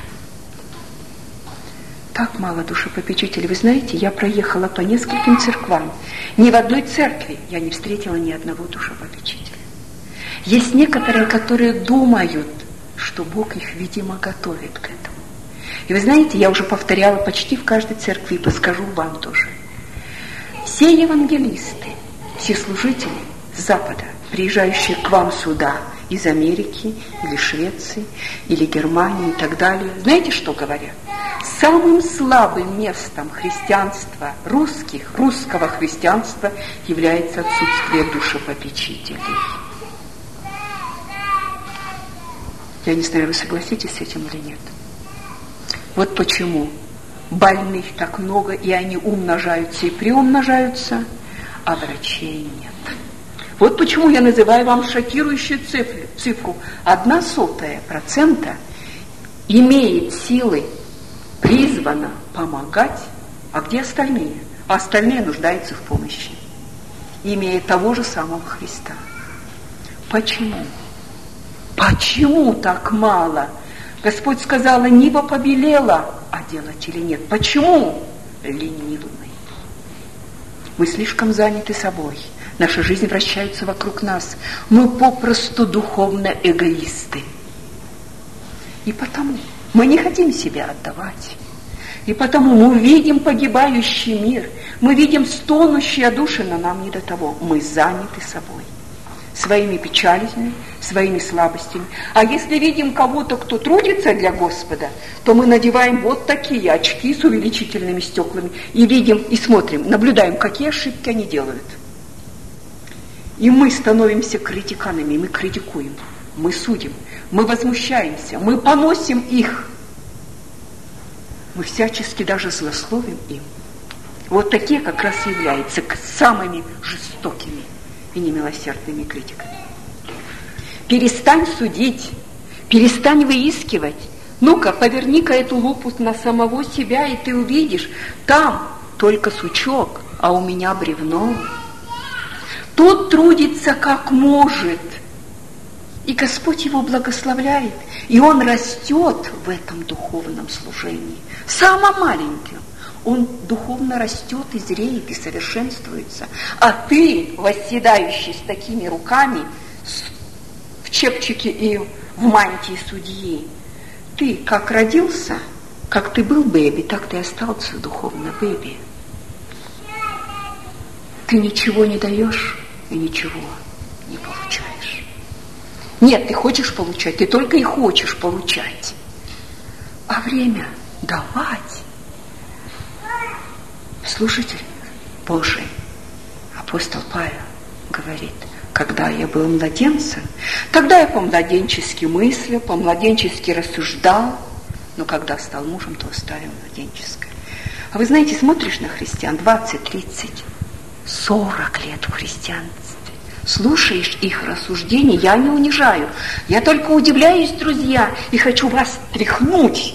A: Так мало душепопечителей. Вы знаете, я проехала по нескольким церквам. Ни в одной церкви я не встретила ни одного душепопечителя. Есть некоторые, которые думают, что Бог их, видимо, готовит к этому. И вы знаете, я уже повторяла почти в каждой церкви, и подскажу вам тоже. Все евангелисты, все служители с Запада, приезжающие к вам сюда, из Америки, или Швеции, или Германии и так далее, знаете, что говорят? Самым слабым местом христианства, русских, русского христианства является отсутствие душепопечителей. Я не знаю, вы согласитесь с этим или нет. Вот почему больных так много, и они умножаются и приумножаются, а врачей нет. Вот почему я называю вам шокирующую цифру. цифру. Одна сотая процента имеет силы, призвана помогать, а где остальные? А остальные нуждаются в помощи, имея того же самого Христа. Почему? Почему так мало? Господь сказал, небо побелело, а делать или нет? Почему? Ленивый. Мы слишком заняты собой. Наша жизнь вращается вокруг нас. Мы попросту духовно эгоисты. И потому мы не хотим себя отдавать. И потому мы видим погибающий мир. Мы видим стонущие души, но нам не до того. Мы заняты собой. Своими печалями, своими слабостями. А если видим кого-то, кто трудится для Господа, то мы надеваем вот такие очки с увеличительными стеклами и видим, и смотрим, наблюдаем, какие ошибки они делают. И мы становимся критиканами, мы критикуем, мы судим, мы возмущаемся, мы поносим их. Мы всячески даже злословим им. Вот такие как раз являются самыми жестокими и немилосердными критиками. Перестань судить, перестань выискивать. Ну-ка, поверни-ка эту лупу на самого себя, и ты увидишь, там только сучок, а у меня бревно. Тот трудится как может, и Господь его благословляет, и он растет в этом духовном служении. Самым маленьким он духовно растет и зреет, и совершенствуется. А ты, восседающий с такими руками, в чепчике и в мантии судьи, ты как родился, как ты был бэби, так ты остался духовно бэби. Ты ничего не даешь и ничего не получаешь. Нет, ты хочешь получать, ты только и хочешь получать. А время давать. Слушатель Божий, апостол Павел говорит, когда я был младенцем, тогда я по-младенчески мыслил, по-младенчески рассуждал, но когда стал мужем, то оставил младенческое. А вы знаете, смотришь на христиан двадцать, тридцать, сорок лет в христианстве, слушаешь их рассуждения, я не унижаю, я только удивляюсь, друзья, и хочу вас тряхнуть.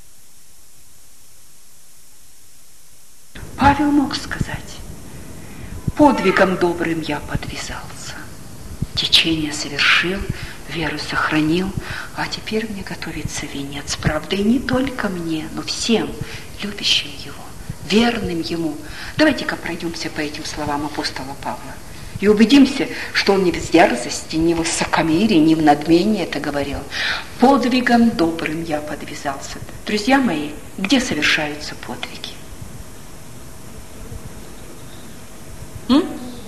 A: Павел мог сказать, подвигом добрым я подвязался, течение совершил, веру сохранил, а теперь мне готовится венец правды, и не только мне, но всем любящим его, верным ему. Давайте-ка пройдемся по этим словам апостола Павла и убедимся, что он не в дерзости, не в высокомерии, не в надмении это говорил. Подвигом добрым я подвязался. Друзья мои, где совершаются подвиги? М?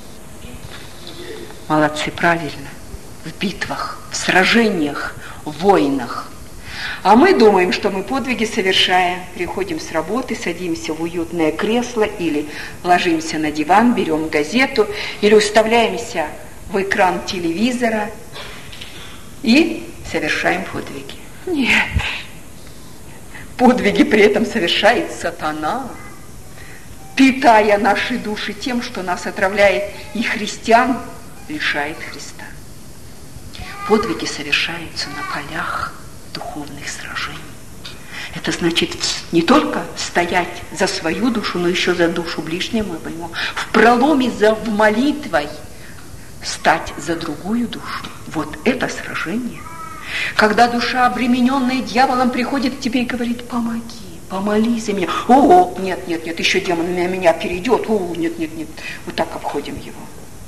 A: Молодцы, правильно. В битвах, в сражениях, в войнах. А мы думаем, что мы подвиги совершаем, приходим с работы, садимся в уютное кресло или ложимся на диван, берем газету или уставляемся в экран телевизора и совершаем подвиги. Нет. Подвиги при этом совершает сатана, питая наши души тем, что нас отравляет, и христиан лишает Христа. Подвиги совершаются на полях духовных сражений. Это значит не только стоять за свою душу, но еще за душу ближнего моего. В проломе за в молитвой стать за другую душу. Вот это сражение. Когда душа, обремененная дьяволом, приходит к тебе и говорит, помоги, помолись за меня. О, нет, нет, нет, еще демон на меня перейдет. О, нет, нет, нет. Вот так обходим его.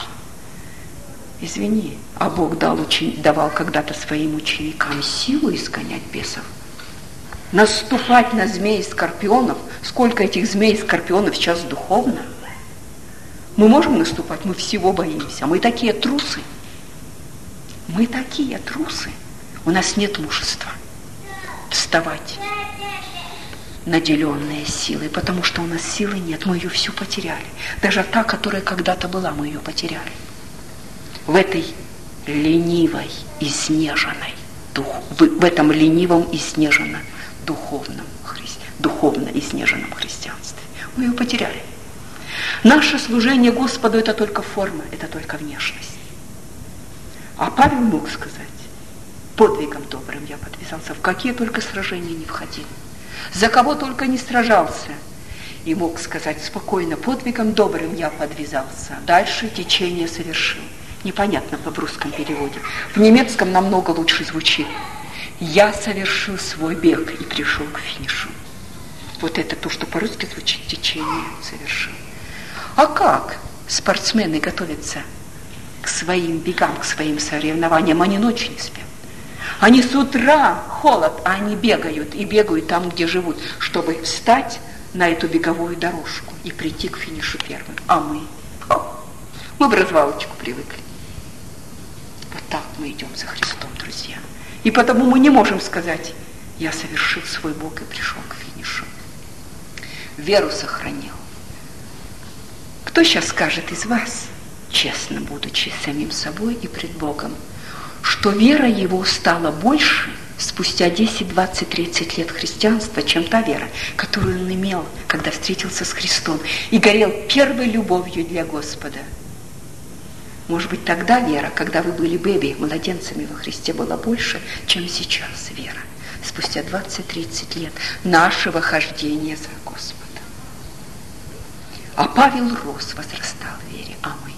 A: Извини, а Бог дал, давал когда-то своим ученикам силу изгонять бесов. Наступать на змей и скорпионов. Сколько этих змей и скорпионов сейчас духовно? Мы можем наступать, мы всего боимся. Мы такие трусы. Мы такие трусы. У нас нет мужества вставать, наделенные силой, потому что у нас силы нет, мы ее всю потеряли. Даже та, которая когда-то была, мы ее потеряли. В этой ленивой, изнеженной дух, в, в этом ленивом и снеженно духовном, духовно изнеженном христианстве. Мы ее потеряли. Наше служение Господу – это только форма, это только внешность. А Павел мог сказать: подвигом добрым я подвязался, в какие только сражения не входил, за кого только не сражался. И мог сказать спокойно: подвигом добрым я подвязался, дальше течение совершил. Непонятно по русском переводе. В немецком намного лучше звучит: я совершил свой бег и пришел к финишу. Вот это то, что по-русски звучит: течение совершил. А как спортсмены готовятся к своим бегам, к своим соревнованиям? Они ночью не спят. Они с утра холод, а они бегают и бегают там, где живут, чтобы встать на эту беговую дорожку и прийти к финишу первым. А мы? О, мы в развалочку привыкли. Вот так мы идем за Христом, друзья. И потому мы не можем сказать: я совершил свой Бог и пришел к финишу. Веру сохранил. Кто сейчас скажет из вас, честно будучи самим собой и пред Богом, что вера его стала больше спустя десять, двадцать, тридцать лет христианства, чем та вера, которую он имел, когда встретился с Христом и горел первой любовью для Господа? Может быть, тогда вера, когда вы были бэби, младенцами во Христе, была больше, чем сейчас вера, спустя двадцать-тридцать лет нашего хождения за Господом. А Павел рос, возрастал в вере, а мы?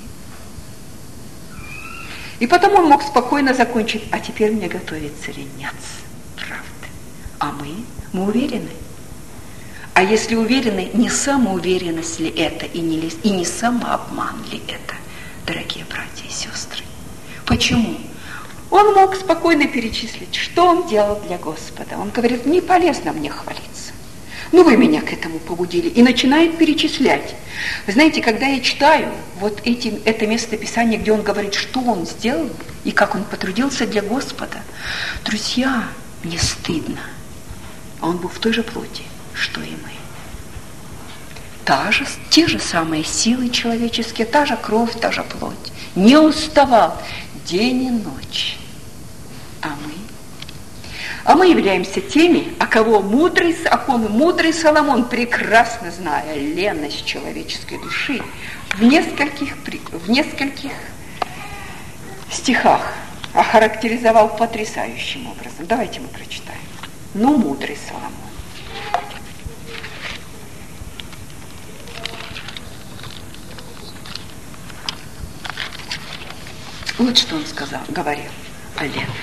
A: И потому он мог спокойно закончить: а теперь мне готовится венец правды. А мы? Мы уверены? А если уверены, не самоуверенность ли это и не, и не самообман ли это, дорогие братья и сестры? Почему? Он мог спокойно перечислить, что он делал для Господа. Он говорит: не полезно мне хвалиться. Ну, вы меня к этому побудили. И начинает перечислять. Вы знаете, когда я читаю вот эти, это место Писания, где он говорит, что он сделал и как он потрудился для Господа, друзья, мне стыдно. А он был в той же плоти, что и мы. Та же, те же самые силы человеческие, та же кровь, та же плоть. Не уставал день и ночь. А мы? А мы являемся теми, о кого мудрый, о ком мудрый Соломон, прекрасно зная ленность человеческой души, в нескольких, в нескольких стихах охарактеризовал потрясающим образом. Давайте мы прочитаем. Ну, мудрый Соломон. Вот что он сказал, говорил о ленности.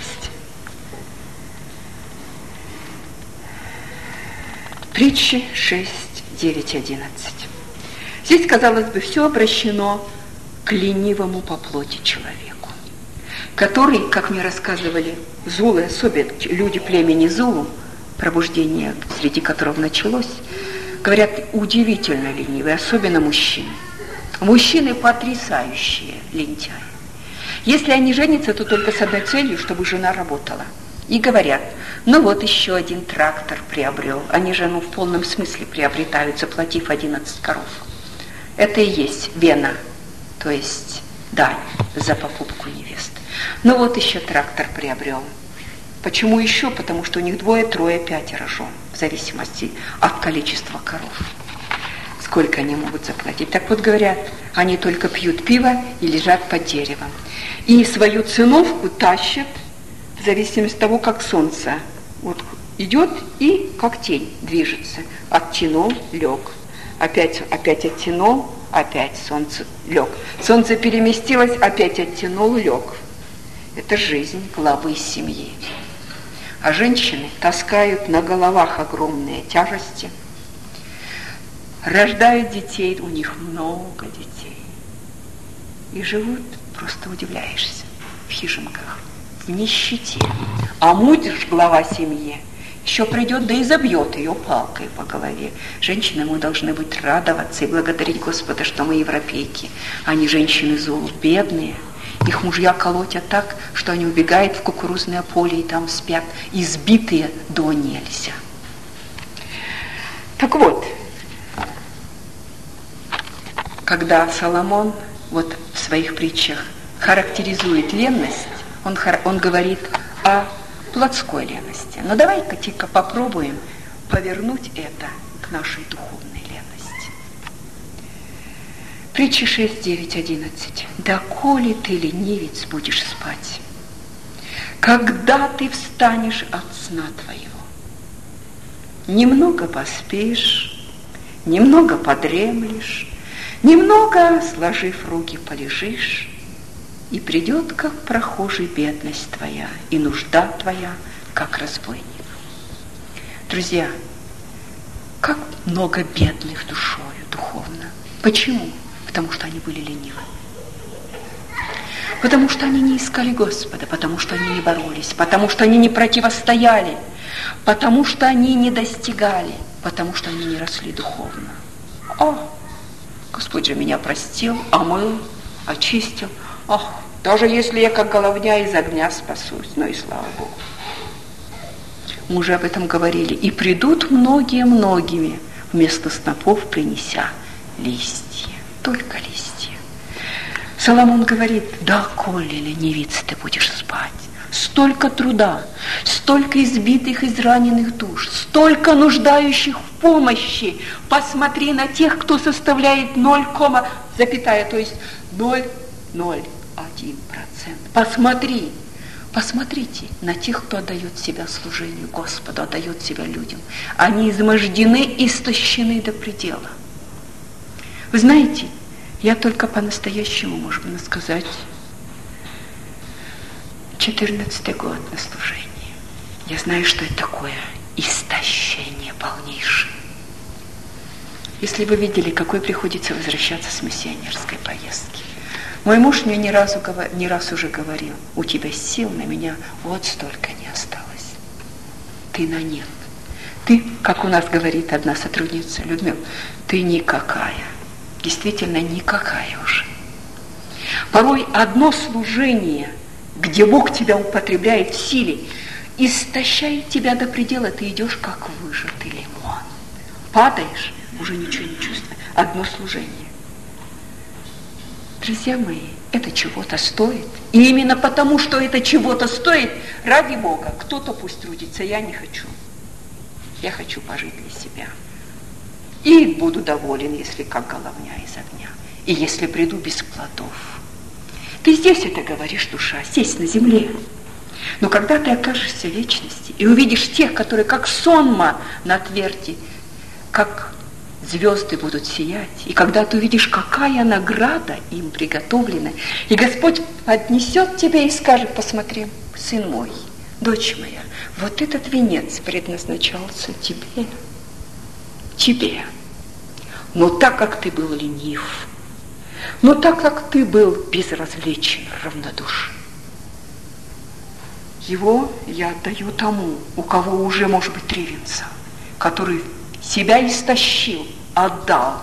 A: Притчи шесть, девять, одиннадцать. Здесь, казалось бы, все обращено к ленивому по плоти человеку, который, как мне рассказывали зулы, особенно люди племени Зулу, пробуждение, среди которого началось, говорят, удивительно ленивые, особенно мужчины. Мужчины потрясающие лентяи. Если они женятся, то только с одной целью, чтобы жена работала. И говорят: ну вот еще один трактор приобрел. Они же, ну, в полном смысле приобретают, заплатив одиннадцать коров. Это и есть вена, то есть дань за покупку невесты. Ну вот еще трактор приобрел. Почему еще? Потому что у них двое, трое, пятеро жен, в зависимости от количества коров. Сколько они могут заплатить? Так вот, говорят, они только пьют пиво и лежат под деревом. И свою циновку тащат в зависимости от того, как солнце вот идет и как тень движется. Оттянул, лег. Опять, опять оттянул, опять солнце лег. Солнце переместилось, опять оттянул, лег. Это жизнь главы семьи. А женщины таскают на головах огромные тяжести, рождают детей, у них много детей. И живут, просто удивляешься, в хижинках, в нищете. А муж, глава семьи, еще придет, да и забьет ее палкой по голове. Женщины, мы должны быть радоваться и благодарить Господа, что мы европейки, а не женщины Зулу, бедные. Их мужья колотят так, что они убегают в кукурузное поле и там спят, избитые до нельзя. Так вот, когда Соломон вот в своих притчах характеризует ленность, он, он говорит о плотской лености. Но давай-ка попробуем повернуть это к нашей духовной лености. Притча шесть, девять, одиннадцать. «Доколе ты, ленивец, будешь спать? Когда ты встанешь от сна твоего? Немного поспишь, немного подремлешь, немного, сложив руки, полежишь, и придет, как прохожий, бедность твоя, и нужда твоя, как разбойник». Друзья, как много бедных душою духовно. Почему? Потому что они были ленивы. Потому что они не искали Господа, потому что они не боролись, потому что они не противостояли, потому что они не достигали, потому что они не росли духовно. О, Господь же меня простил, омыл, очистил. Ох, даже если я как головня из огня спасусь, ну и слава Богу. Мы уже об этом говорили. «И придут многие многими, вместо снопов принеся листья». Только листья. Соломон говорит: «Доколе, ленивец, ты будешь спать? Столько труда, столько избитых, израненных душ, столько нуждающих в помощи. Посмотри на тех, кто составляет ноль, запятая, то есть ноль целых ноль один процент. Посмотри, посмотрите на тех, кто отдает себя служению Господу, отдает себя людям. Они измождены, истощены до предела. Вы знаете, я только по-настоящему, можно сказать, четырнадцатый год на служении. Я знаю, что это такое истощение полнейшее. Если вы видели, какой приходится возвращаться с миссионерской поездки. Мой муж мне не, разу, не раз уже говорил: у тебя сил на меня вот столько не осталось. Ты на нет. Ты, как у нас говорит одна сотрудница, Людмила, ты никакая. Действительно, никакая уже. Порой одно служение, где Бог тебя употребляет в силе, истощает тебя до предела, ты идешь как выжатый лимон. Падаешь, уже ничего не чувствуешь. Одно служение. Друзья мои, это чего-то стоит. И именно потому, что это чего-то стоит, ради Бога, кто-то пусть трудится, я не хочу. Я хочу пожить для себя. И буду доволен, если как головня из огня. И если приду без плодов. Ты здесь это говоришь, душа, здесь на земле. Но когда ты окажешься в вечности и увидишь тех, которые как сонма на тверди, как звезды будут сиять, и когда ты увидишь, какая награда им приготовлена, и Господь поднесет тебя и скажет: посмотри, сын мой, дочь моя, вот этот венец предназначался тебе, тебе. Но так как ты был ленив, но так как ты был безразличен, равнодушен, его я отдаю тому, у кого уже, может быть, три венца, который себя истощил, отдал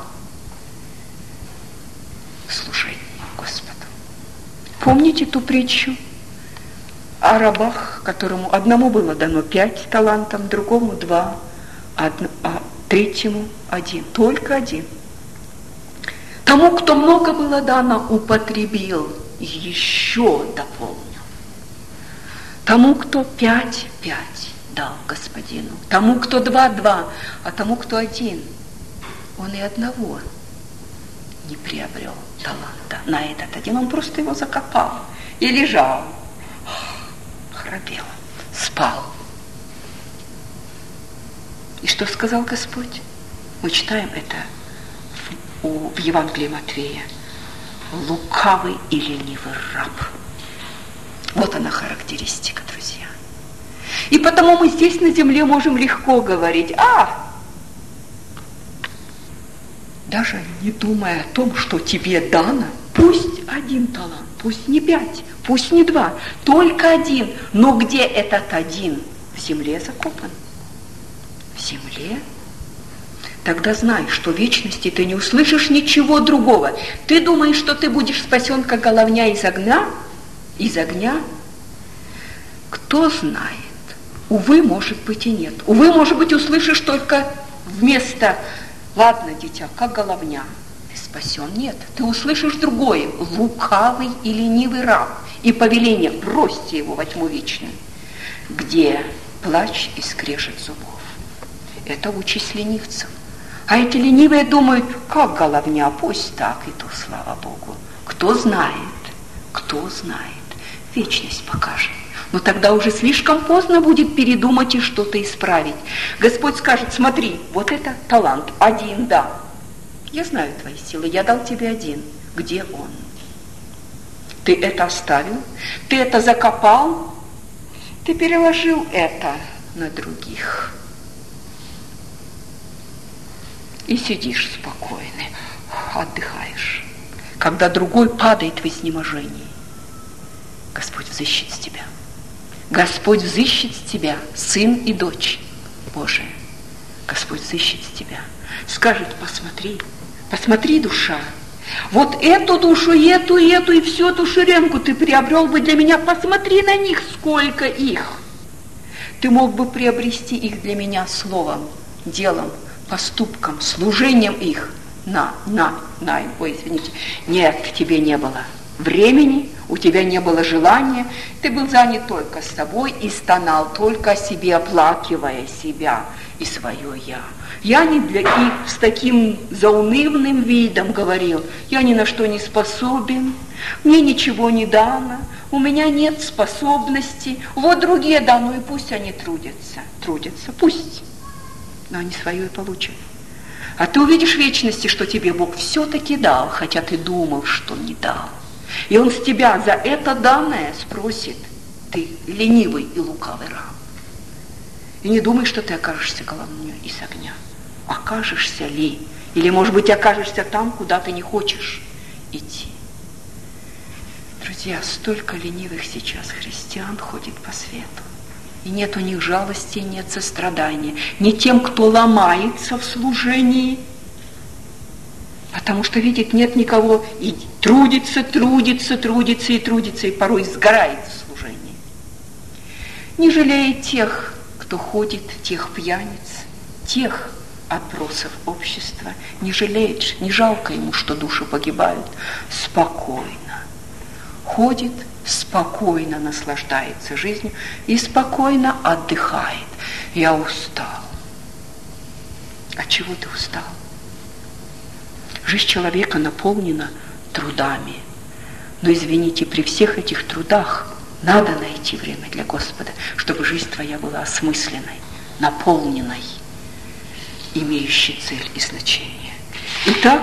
A: служению Господу. Помните ту притчу о рабах, которому одному было дано пять талантов, другому два, а третьему один, только один. Тому, кто много было дано, употребил, еще дополнил. Тому, кто пять, пять дал господину. Тому, кто два, два, а тому, кто один, он и одного не приобрел таланта на этот один. Он просто его закопал и лежал, храпел, спал. И что сказал Господь? Мы читаем это в, в Евангелии Матвея. Лукавый и ленивый раб. Вот она характеристика, друзья. И потому мы здесь на земле можем легко говорить: а, даже не думая о том, что тебе дано, пусть один талант, пусть не пять, пусть не два, только один. Но где этот один? В земле закопан. В земле? Тогда знай, что в вечности ты не услышишь ничего другого. Ты думаешь, что ты будешь спасен, как головня из огня? Из огня? Кто знает? Увы, может быть, и нет. Увы, может быть, услышишь только вместо «ладно, дитя, как головня, ты спасен». Нет, ты услышишь другое: лукавый и ленивый раб. И повеление: бросьте его во тьму вечную. где плач и скрежет зубов. Это участь ленивцев. А эти ленивые думают, как головня, пусть так, и то, слава Богу. Кто знает, кто знает, вечность покажет. Но тогда уже слишком поздно будет передумать и что-то исправить. Господь скажет, смотри, вот это талант, один, да. Я знаю твои силы, я дал тебе один. Где он? Ты это оставил? Ты это закопал? Ты переложил это на других. И сидишь спокойный, отдыхаешь. Когда другой падает в изнеможении, Господь взыщет с тебя. Господь взыщет с тебя, сын и дочь Божия. Господь взыщет с тебя. Скажет, посмотри, посмотри, душа, вот эту душу, и эту, и эту, и всю эту шеренку ты приобрел бы для меня. Посмотри на них, сколько их. Ты мог бы приобрести их для меня словом, делом, поступком, служением их. На, на, на, ой, извините. Нет, тебе не было времени, у тебя не было желания, ты был занят только с собой и стонал только о себе, оплакивая себя и свое «я». Я не для их с таким заунывным видом говорил, я ни на что не способен, мне ничего не дано, у меня нет способностей, вот другие да, ну и пусть они трудятся, трудятся, пусть, но они свое и получат. А ты увидишь в вечности, что тебе Бог все-таки дал, хотя ты думал, что не дал. И Он с тебя за это данное спросит, ты ленивый и лукавый раб. И не думай, что ты окажешься головней из огня. Окажешься ли? Или, может быть, окажешься там, куда ты не хочешь идти. Друзья, столько ленивых сейчас христиан ходит по свету. И нет у них жалости, нет сострадания. Не тем, кто ломается в служении, потому что, видит, нет никого, и трудится, трудится, трудится и трудится, и порой сгорает в служении. Не жалеет тех, кто ходит, тех пьяниц, тех отбросов общества, не жалеет, не жалко ему, что души погибают, спокойно ходит, спокойно наслаждается жизнью и спокойно отдыхает. Я устал. А чего ты устал? Жизнь человека наполнена трудами. Но, извините, при всех этих трудах надо найти время для Господа, чтобы жизнь твоя была осмысленной, наполненной, имеющей цель и значение. Итак,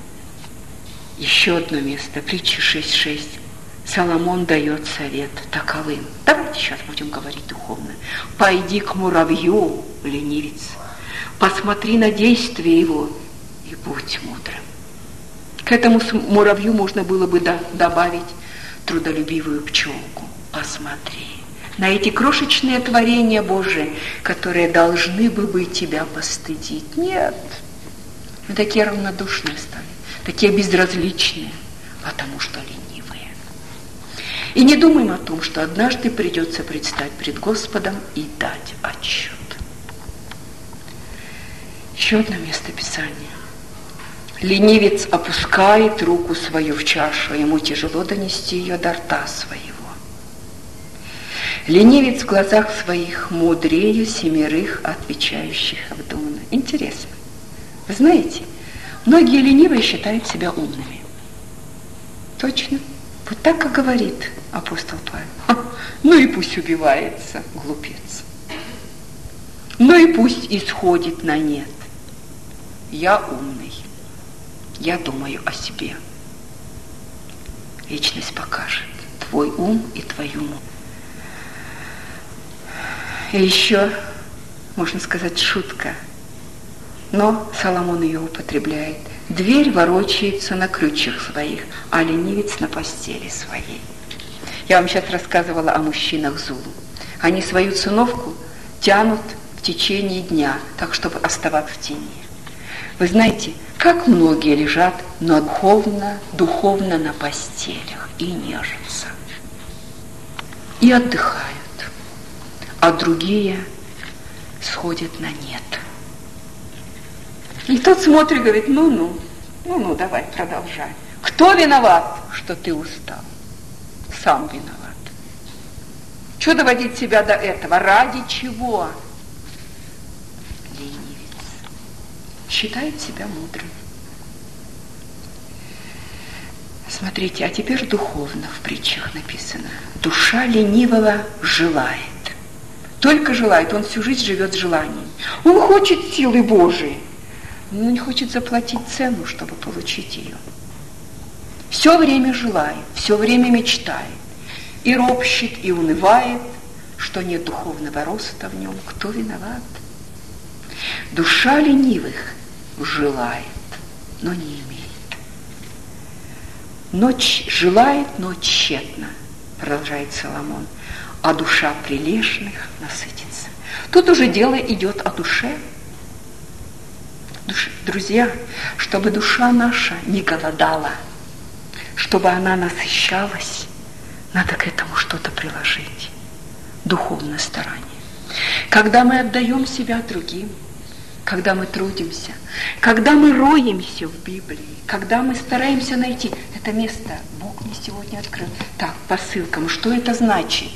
A: еще одно место, притча шесть шесть. Соломон дает совет таковым. Давайте сейчас будем говорить духовно. Пойди к муравью, ленивец, посмотри на действие его и будь мудрым. К этому муравью можно было бы добавить трудолюбивую пчелку. Посмотри на эти крошечные творения Божии, которые должны бы быть тебя постыдить. Нет, мы такие равнодушные стали, такие безразличные, потому что ленивые. И не думаем о том, что однажды придется предстать пред Господом и дать отчет. Еще одно место Писания. Ленивец опускает руку свою в чашу, ему тяжело донести ее до рта своего. Ленивец в глазах своих мудрее семерых, отвечающих обдуманно. Интересно. Вы знаете, многие ленивые считают себя умными. Точно. Вот так и говорит апостол Павел. Ну и пусть убивается, глупец. Ну и пусть исходит на нет. Я умный. Я думаю о себе. Вечность покажет твой ум и твою мудрость. И еще, можно сказать, шутка, но Соломон ее употребляет. Дверь ворочается на крючьях своих, а ленивец на постели своей. Я вам сейчас рассказывала о мужчинах Зулу. Они свою циновку тянут в течение дня, так, чтобы оставаться в тени. Вы знаете, как многие лежат но духовно, духовно на постелях и нежатся, и отдыхают, а другие сходят на нет. И тот смотрит и говорит, ну-ну, ну-ну, давай, продолжай. Кто виноват, что ты устал? Сам виноват. Что доводить себя до этого? Ради чего? Ленивец считает себя мудрым. Смотрите, а теперь духовно в притчах написано. Душа ленивого желает. Только желает, он всю жизнь живет с желанием. Он хочет силы Божией, но не хочет заплатить цену, чтобы получить ее. Все время желает, все время мечтает. И ропщет, и унывает, что нет духовного роста в нем. Кто виноват? Душа ленивых желает, но не имеет. Но желает, но тщетно, продолжает Соломон, а душа прилежных насытится. Тут уже дело идет о душе. Душ... Друзья, чтобы душа наша не голодала, чтобы она насыщалась, надо к этому что-то приложить. Духовное старание. Когда мы отдаем себя другим, когда мы трудимся, когда мы роемся в Библии, когда мы стараемся найти это место, Бог мне сегодня открыл. Так, по ссылкам, что это значит?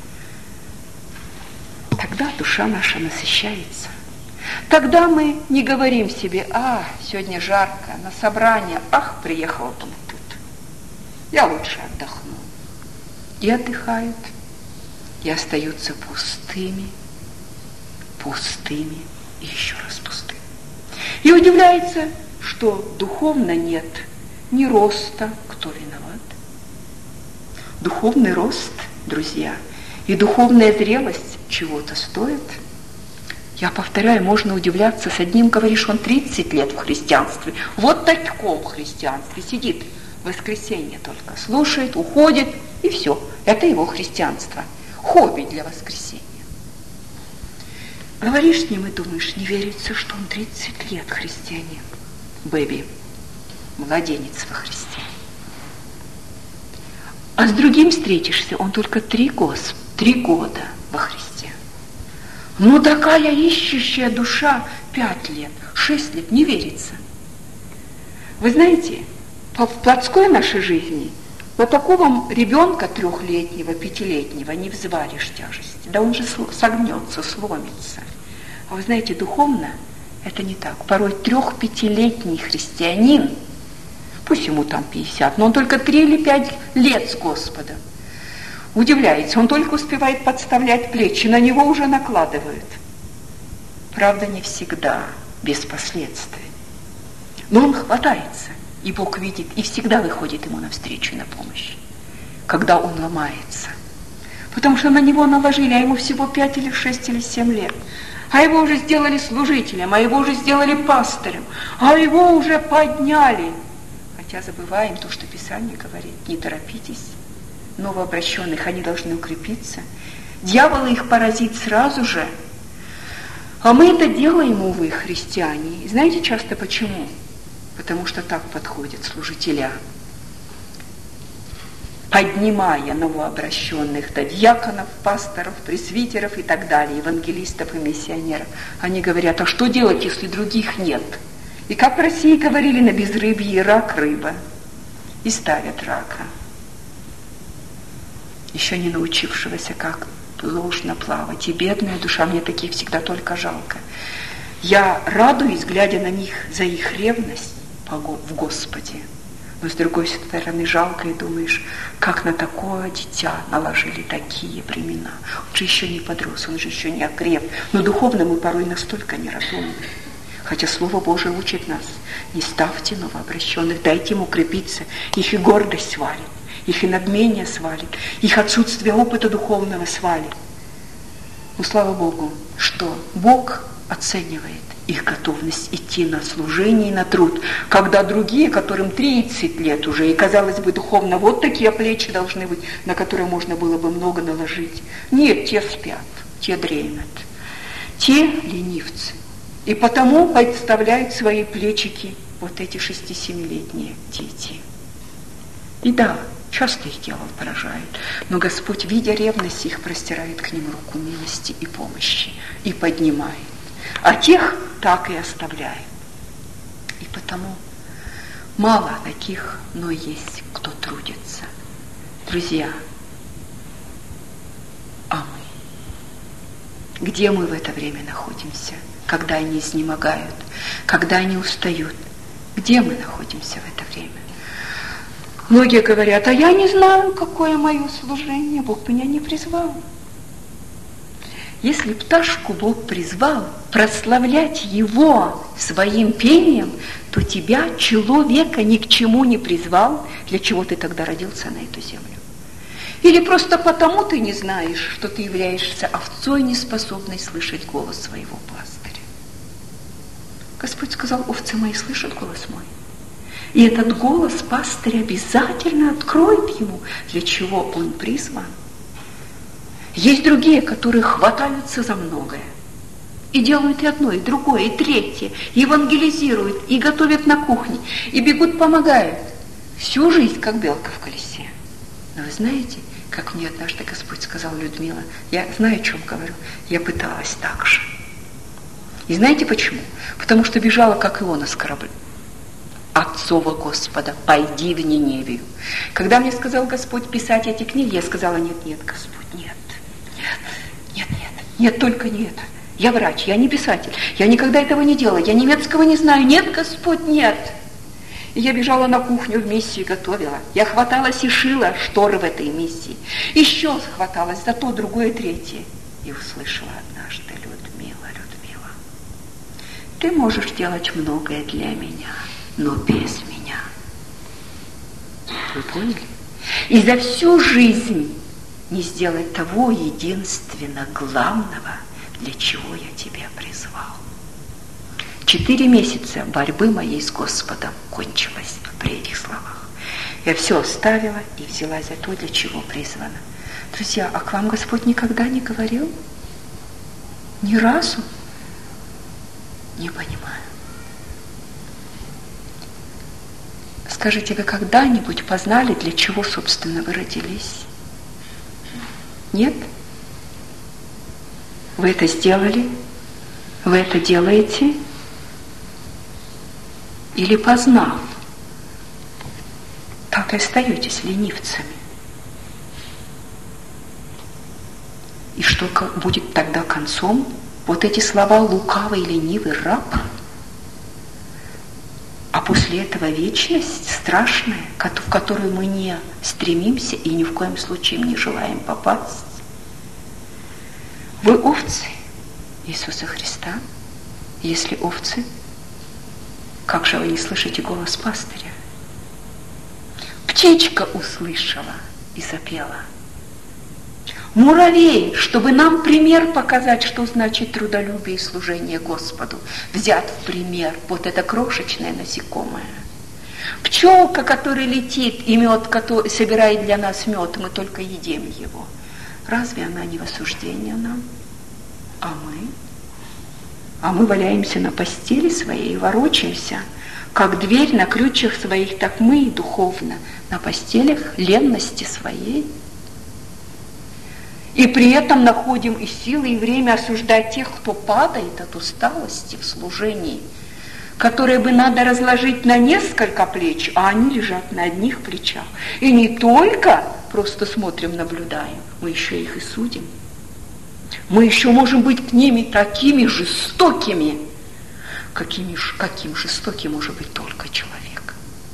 A: Тогда душа наша насыщается. Тогда мы не говорим себе: а, сегодня жарко, на собрание, ах, приехала там тут. Я лучше отдохну. И отдыхают, и остаются пустыми, пустыми и еще раз пустыми. И удивляется, что духовно нет ни роста, кто виноват. Духовный рост, друзья, и духовная зрелость чего-то стоит. Я повторяю, можно удивляться, с одним говоришь, он тридцать лет в христианстве, вот таком христианстве сидит, в воскресенье только слушает, уходит, и все, это его христианство, хобби для воскресенья. Говоришь с ним и думаешь, не верится, что он тридцать лет христианин, бэби, младенец во Христе. А с другим встретишься, он только три, гос, три года во Христе. Ну такая ищущая душа, пять лет, шесть лет, не верится. Вы знаете, в плотской нашей жизни вот такого ребенка трехлетнего, пятилетнего не взвалишь тяжесть. Да он же согнется, сломится. А вы знаете, духовно это не так. Порой трех-пятилетний христианин, пусть ему там пятьдесят, но он только три или пять лет с Господом, удивляется, он только успевает подставлять плечи, на него уже накладывают. Правда, не всегда, без последствий. Но он хватается, и Бог видит, и всегда выходит ему навстречу и на помощь, когда он ломается. Потому что на него наложили, а ему всего пять или шесть или семь лет. А его уже сделали служителем, а его уже сделали пастырем, а его уже подняли. Хотя забываем то, что Писание говорит, не торопитесь. Новообращенных, они должны укрепиться. Дьявол их поразит сразу же. А мы это делаем, увы, христиане. И знаете часто почему? Потому что так подходят служителя. Поднимая новообращенных, да, диаконов, пасторов, пресвитеров и так далее, евангелистов и миссионеров, они говорят, а что делать, если других нет? И как в России говорили, на безрыбье рак рыба. И ставят рака. Еще не научившегося, как ложно плавать. И бедная душа, мне таких всегда только жалко. Я радуюсь, глядя на них, за их ревность в Господе. Но с другой стороны жалко, и думаешь, как на такое дитя наложили такие времена. Он же еще не подрос, он же еще не окреп. Но духовно мы порой настолько неразумны. Хотя Слово Божие учит нас, не ставьте новообращенных, дайте им укрепиться. Их и гордость свалит, их и надмение свалит, их отсутствие опыта духовного свалит. Но слава Богу, что Бог оценивает их готовность идти на служение и на труд, когда другие, которым тридцать лет уже, и, казалось бы, духовно вот такие плечи должны быть, на которые можно было бы много наложить. Нет, те спят, те дремят, те ленивцы. И потому подставляют свои плечики вот эти шести-семилетние дети. И да, часто их дьявол поражает, но Господь, видя ревность их, простирает к ним руку милости и помощи и поднимает. А тех так и оставляет. И потому мало таких, но есть кто трудится. Друзья, аминь. Где мы в это время находимся? Когда они изнемогают, когда они устают? Где мы находимся в это время? Многие говорят, а я не знаю, какое мое служение, Бог меня не призвал. Если пташку Бог призвал прославлять Его своим пением, то тебя, человека, ни к чему не призвал. Для чего ты тогда родился на эту землю? Или просто потому ты не знаешь, что ты являешься овцой, неспособной слышать голос своего пастыря? Господь сказал, овцы мои слышат голос мой. И этот голос пастыря обязательно откроет ему, для чего он призван. Есть другие, которые хватаются за многое. И делают и одно, и другое, и третье. И евангелизируют, и готовят на кухне, и бегут, помогают. Всю жизнь, как белка в колесе. Но вы знаете, как мне однажды Господь сказал, Людмила, я знаю, о чем говорю, я пыталась так же. И знаете почему? Потому что бежала, как Иона с корабля. Отцова Господа, пойди в Ниневию. Когда мне сказал Господь писать эти книги, я сказала, нет, нет, Господь, нет. Нет, нет, нет, только не это. Я врач, я не писатель, я никогда этого не делала, я немецкого не знаю. Нет, Господь, нет. И я бежала на кухню в миссии, готовила. Я хваталась и шила шторы в этой миссии. Еще хваталась за то, другое, третье. И услышала однажды, Людмила, Людмила, ты можешь делать многое для меня, но без меня. Вы поняли? И за всю жизнь не сделать того единственно главного, для чего я тебя призвал. Четыре месяца борьбы моей с Господом кончилось при этих словах. Я все оставила и взялась за то, для чего призвана. Друзья, а к вам Господь никогда не говорил? Ни разу? Не понимаю. Скажите, вы когда-нибудь познали, для чего, собственно, вы родились? Нет? Вы это сделали? Вы это делаете? Или познав, так и остаетесь ленивцами? И что будет тогда концом? Вот эти слова «лукавый, ленивый раб». А после этого вечность страшная, в которую мы не стремимся и ни в коем случае не желаем попасть. Вы овцы Иисуса Христа. Если овцы, как же вы не слышите голос пастыря? Птичка услышала и запела. Муравей, чтобы нам пример показать, что значит трудолюбие и служение Господу, взят в пример вот это крошечное насекомое. Пчелка, которая летит и мед, который собирает для нас мед, мы только едим его. Разве она не в осуждении нам? А мы? А мы валяемся на постели своей и ворочаемся, как дверь на крючьях своих, так мы и духовно на постелях ленности своей. И при этом находим и силы, и время осуждать тех, кто падает от усталости в служении, которые бы надо разложить на несколько плеч, а они лежат на одних плечах. И не только просто смотрим, наблюдаем, мы еще их и судим. Мы еще можем быть к ними такими жестокими, какими, каким жестоким может быть только человек.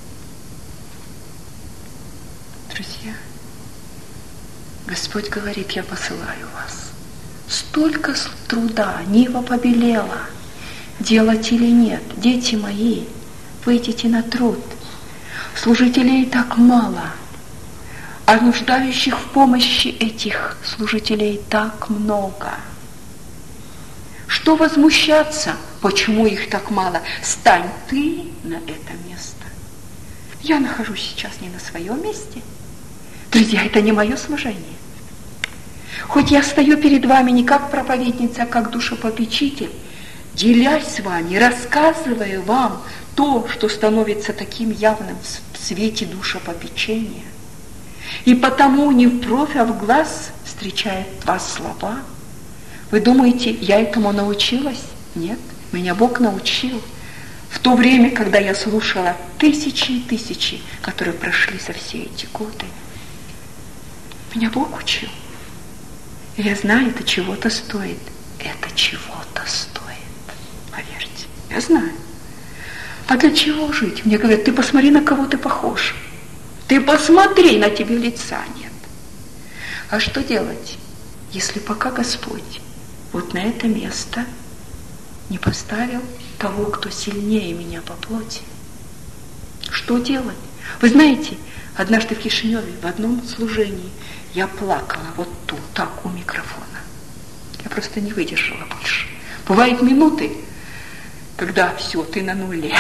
A: Друзья, Господь говорит, я посылаю вас. Столько труда, нива побелела, делать или нет. Дети мои, выйдите на труд. Служителей так мало, а нуждающих в помощи этих служителей так много. Что возмущаться? Почему их так мало? Стань ты на это место. Я нахожусь сейчас не на своем месте. Друзья, это не мое служение. Хоть я стою перед вами не как проповедница, а как душепопечитель, делясь с вами, рассказывая вам то, что становится таким явным в свете душепопечения. И потому не в бровь, а в глаз встречает вас слова. Вы думаете, я этому научилась? Нет, меня Бог научил. В то время, когда я слушала тысячи и тысячи, которые прошли за все эти годы. Меня Бог учил. И я знаю, это чего-то стоит. это чего-то стоит. Поверьте, я знаю. А для чего жить? Мне говорят, ты посмотри, на кого ты похож. Ты посмотри, на тебе лица нет. А что делать, если пока Господь вот на это место не поставил того, кто сильнее меня по плоти? Что делать? Вы знаете, однажды в Кишиневе в одном служении я плакала вот тут, так, у микрофона. Я просто не выдержала больше. Бывают минуты, когда все, ты на нуле.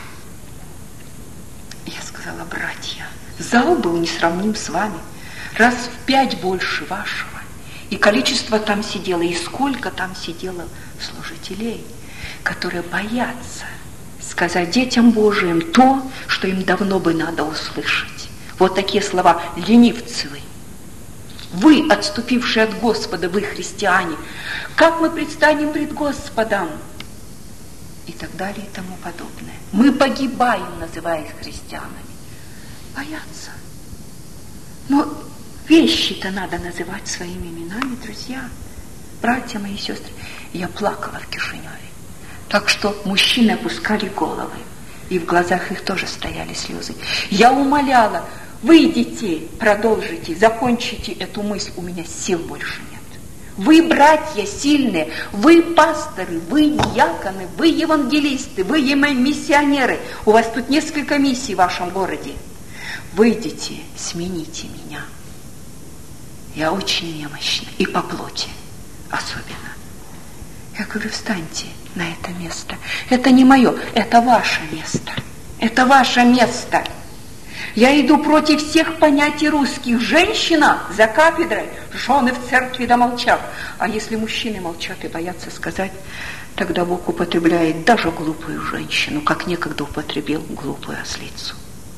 A: Я сказала, братья, зал был несравним с вами, раз в пять больше вашего. И количество там сидело, и сколько там сидело служителей, которые боятся сказать детям Божиим то, что им давно бы надо услышать. Вот такие слова: ленивцы вы. Вы, отступившие от Господа, вы христиане, как мы предстанем пред Господом? И так далее и тому подобное. Мы погибаем, называя их христианами. Боятся. Но вещи-то надо называть своими именами, друзья, братья мои, сестры. Я плакала в Кишиневе. Так что мужчины опускали головы, и в глазах их тоже стояли слезы. Я умоляла: выйдите, продолжите, закончите эту мысль, у меня сил больше нет. Вы, братья, сильные, вы пасторы, вы диаконы, вы евангелисты, вы миссионеры. У вас тут несколько миссий в вашем городе. Выйдите, смените меня. Я очень немощна, и по плоти особенно. Я говорю, встаньте на это место. Это не мое, это ваше место. Это ваше место. Я иду против всех понятий русских. Женщина за кафедрой, жены в церкви да молчат. А если мужчины молчат и боятся сказать, тогда Бог употребляет даже глупую женщину, как некогда употребил глупую ослицу.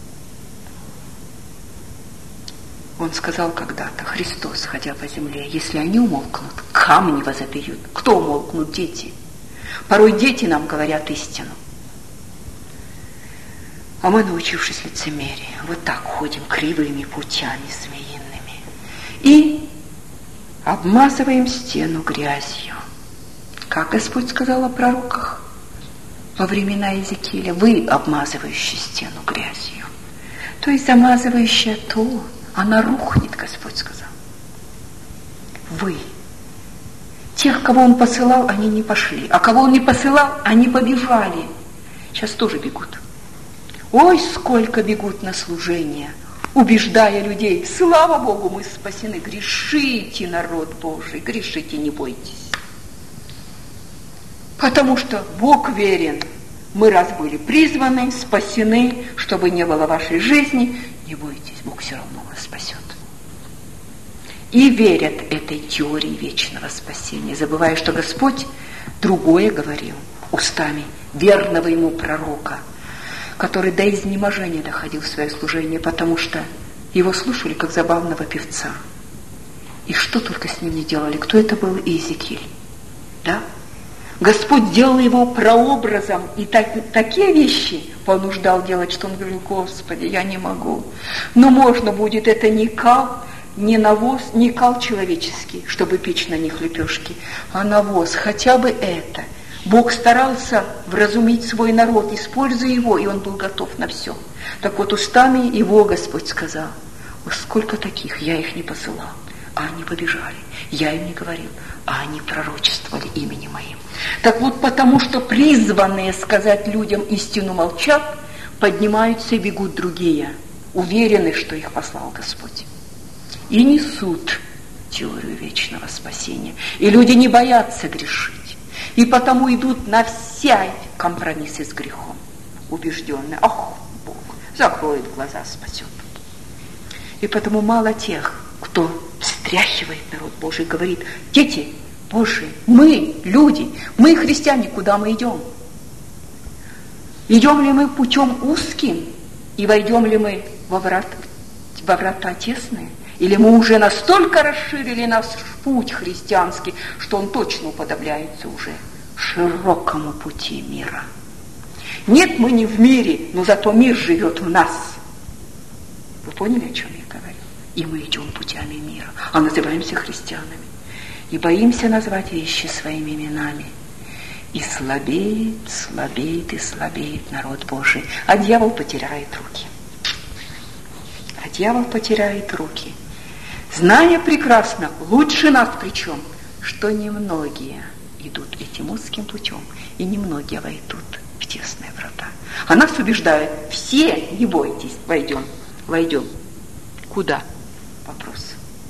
A: Он сказал когда-то, Христос, ходя по земле, если они умолкнут, камни возопьют. Кто умолкнут? Дети. Порой дети нам говорят истину. А мы, научившись лицемерию, вот так ходим кривыми путями змеиными и обмазываем стену грязью. Как Господь сказал о пророках во времена Иезекииля, вы, обмазывающие стену грязью. То есть замазывающая то, она рухнет, Господь сказал. Вы. Тех, кого Он посылал, они не пошли. А кого Он не посылал, они побежали. Сейчас тоже бегут. Ой, сколько бегут на служение, убеждая людей. Слава Богу, мы спасены. Грешите, народ Божий, грешите, не бойтесь. Потому что Бог верен. Мы раз были призваны, спасены, чтобы не было вашей жизни, не бойтесь, Бог все равно вас спасет. И верят этой теории вечного спасения, забывая, что Господь другое говорил устами верного Ему пророка, который до изнеможения доходил в свое служение, потому что его слушали как забавного певца. И что только с ним не делали. Кто это был? Иезекииль. Да? Господь делал его прообразом, и так, такие вещи понуждал делать, что он говорил, Господи, я не могу. Но можно будет это не кал, не навоз, не кал человеческий, чтобы печь на них лепешки, а навоз, хотя бы это. Бог старался вразумить свой народ, используя его, и он был готов на все. Так вот, устами его Господь сказал, сколько таких, я их не посылал, а они побежали. Я им не говорил, а они пророчествовали именем моим. Так вот, потому что призванные сказать людям истину молчат, поднимаются и бегут другие, уверены, что их послал Господь. И несут теорию вечного спасения. И люди не боятся грешить. И потому идут на все компромиссы с грехом, убежденные, ах, Бог закроет глаза, спасет. И потому мало тех, кто встряхивает народ Божий, говорит, дети Божии, мы, люди, мы, христиане, куда мы идем? Идем ли мы путем узким, и войдем ли мы во врата, во врата тесные? Или мы уже настолько расширили наш путь христианский, что он точно уподобляется уже широкому пути мира? Нет, мы не в мире, но зато мир живет в нас. Вы поняли, о чем я говорю? И мы идем путями мира, а называемся христианами. и боимся назвать вещи своими именами. И слабеет, слабеет и слабеет народ Божий, а дьявол потеряет руки. А дьявол потеряет руки, зная прекрасно, лучше нас причем, что немногие идут этим узким путем, и немногие войдут в тесные врата. А нас убеждают: все, не бойтесь, войдем, войдем. Куда? Вопрос.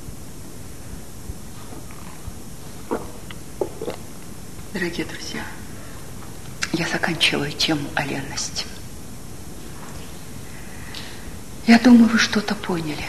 A: Дорогие друзья, я заканчиваю тему о ленности. Я думаю, вы что-то поняли.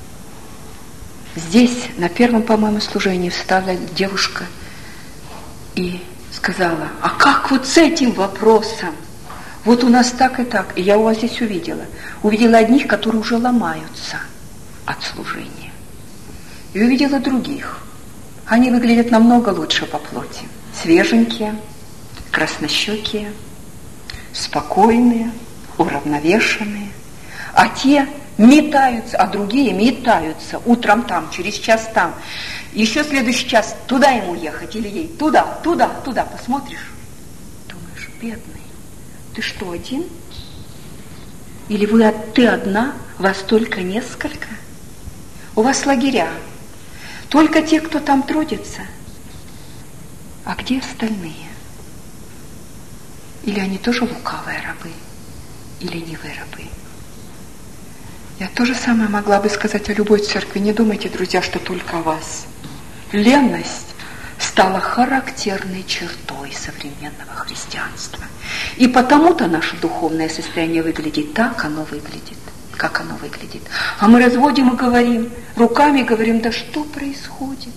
A: Здесь, на первом, по-моему, служении встала девушка и сказала: а как вот с этим вопросом? Вот у нас так и так. И я у вас здесь увидела. Увидела одних, которые уже ломаются от служения. И увидела других. Они выглядят намного лучше по плоти. Свеженькие, краснощекие, спокойные, уравновешенные. А те метаются, а другие метаются. Утром там, через час там. Еще следующий час туда ему ехать или ей. Туда, туда, туда. Посмотришь, думаешь: бедный, ты что, один? Или вы, ты одна, вас только несколько? У вас лагеря. Только те, кто там трудится. А где остальные? Или они тоже лукавые рабы, и ленивые рабы? Я то же самое могла бы сказать о любой церкви. Не думайте, друзья, что только о вас. Ленность стала характерной чертой современного христианства. И потому-то наше духовное состояние выглядит так, оно выглядит, как оно выглядит. А мы разводим и говорим, руками говорим: да что происходит?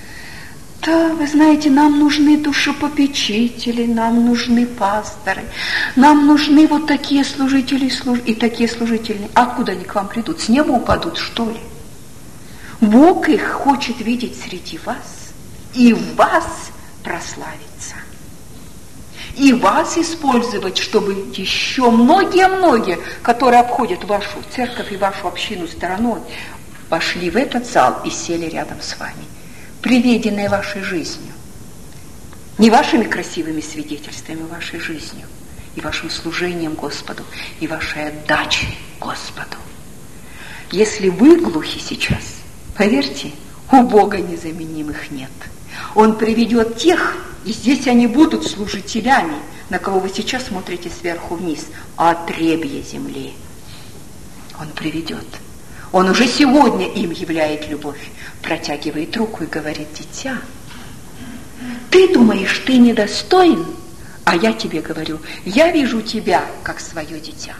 A: Да, вы знаете, нам нужны душепопечители, нам нужны пасторы, нам нужны вот такие служители и такие служители. А откуда они к вам придут? С неба упадут, что ли? Бог их хочет видеть среди вас и в вас прославиться. И вас использовать, чтобы еще многие-многие, которые обходят вашу церковь и вашу общину стороной, пошли в этот зал и сели рядом с вами, приведенные вашей жизнью. Не вашими красивыми свидетельствами, вашей жизнью, и вашим служением Господу, и вашей отдачей Господу. Если вы глухи сейчас, поверьте, у Бога незаменимых нет. Он приведет тех, и здесь они будут служителями, на кого вы сейчас смотрите сверху вниз, отребье земли. Он приведет. Он уже сегодня им являет любовь, протягивает руку и говорит: дитя, ты думаешь, ты недостоин, а я тебе говорю, я вижу тебя как свое дитя.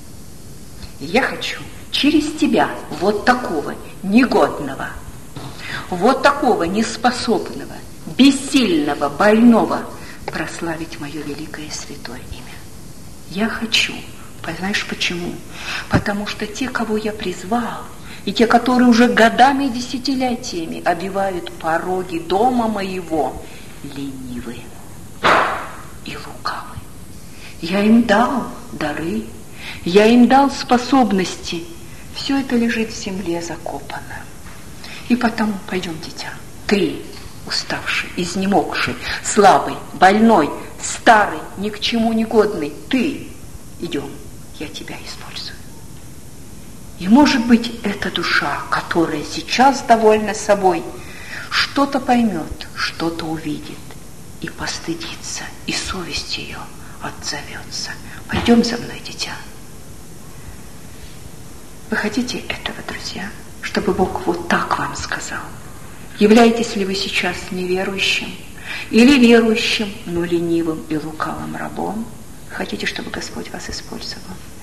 A: И я хочу через тебя, вот такого негодного, вот такого неспособного, бессильного, больного, прославить мое великое святое имя. Я хочу. Знаешь почему? Потому что те, кого я призвал, и те, которые уже годами и десятилетиями обивают пороги дома моего, ленивые и лукавые. Я им дал дары, я им дал способности. Все это лежит в земле закопано. И потому пойдем, дитя, ты, уставший, изнемогший, слабый, больной, старый, ни к чему не годный, ты, идем, я тебя использую. И может быть, эта душа, которая сейчас довольна собой, что-то поймет, что-то увидит и постыдится, и совесть ее отзовется. Пойдем за мной, дитя. Вы хотите этого, друзья? Чтобы Бог вот так вам сказал. Являетесь ли вы сейчас неверующим или верующим, но ленивым и лукавым рабом? Хотите, чтобы Господь вас использовал?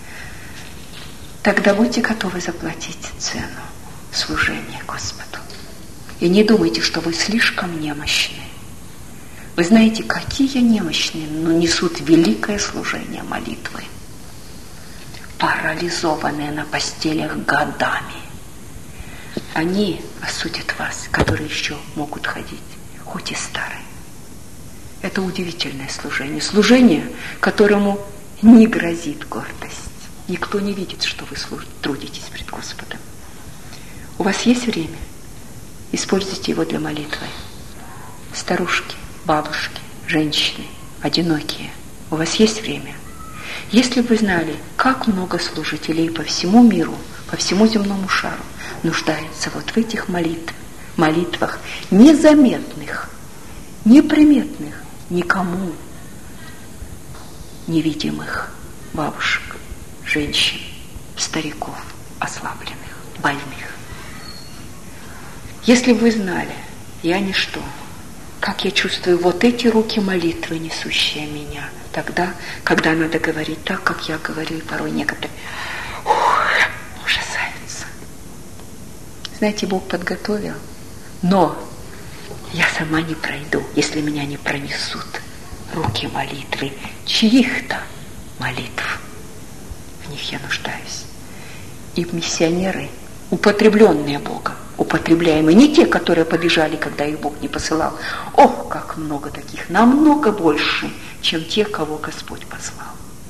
A: Тогда будьте готовы заплатить цену служения Господу. И не думайте, что вы слишком немощны. Вы знаете, какие немощные, но несут великое служение молитвы. Парализованные на постелях годами. Они осудят вас, которые еще могут ходить, хоть и старые. Это удивительное служение. Служение, которому не грозит гордость. Никто не видит, что вы служ... трудитесь пред Господом. У вас есть время? Используйте его для молитвы. Старушки, бабушки, женщины, одинокие, у вас есть время? Если бы вы знали, как много служителей по всему миру, по всему земному шару нуждаются вот в этих молитвах, молитвах незаметных, неприметных, никому невидимых бабушек, женщин, стариков, ослабленных, больных. Если бы вы знали, я ничто, как я чувствую вот эти руки молитвы, несущие меня, тогда, когда надо говорить так, как я говорю, и порой некоторые ух, ужасаются. Знаете, Бог подготовил, но я сама не пройду, если меня не пронесут руки молитвы, чьих-то молитв. В них я нуждаюсь. И миссионеры, употребленные Богом, употребляемые, не те, которые побежали, когда их Бог не посылал. Ох, как много таких, намного больше, чем те, кого Господь послал.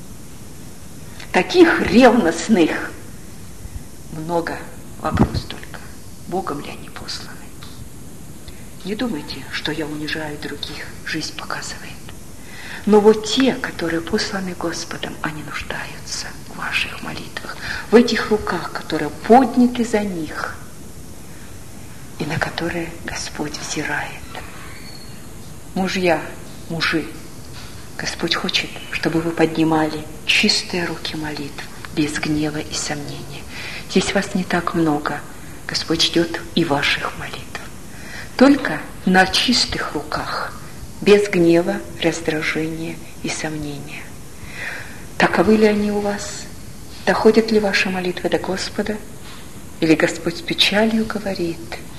A: Таких ревностных много. Вопрос только, Богом ли они посланы? Не думайте, что я унижаю других, жизнь показывает. Но вот те, которые посланы Господом, они нуждаются в ваших молитвах, в этих руках, которые подняты за них, и на которые Господь взирает. Мужья, мужи, Господь хочет, чтобы вы поднимали чистые руки молитв, без гнева и сомнения. Здесь вас не так много, Господь ждет и ваших молитв. Только на чистых руках, без гнева, раздражения и сомнения. Таковы ли они у вас? Доходят ли ваши молитвы до Господа? Или Господь с печалью говорит: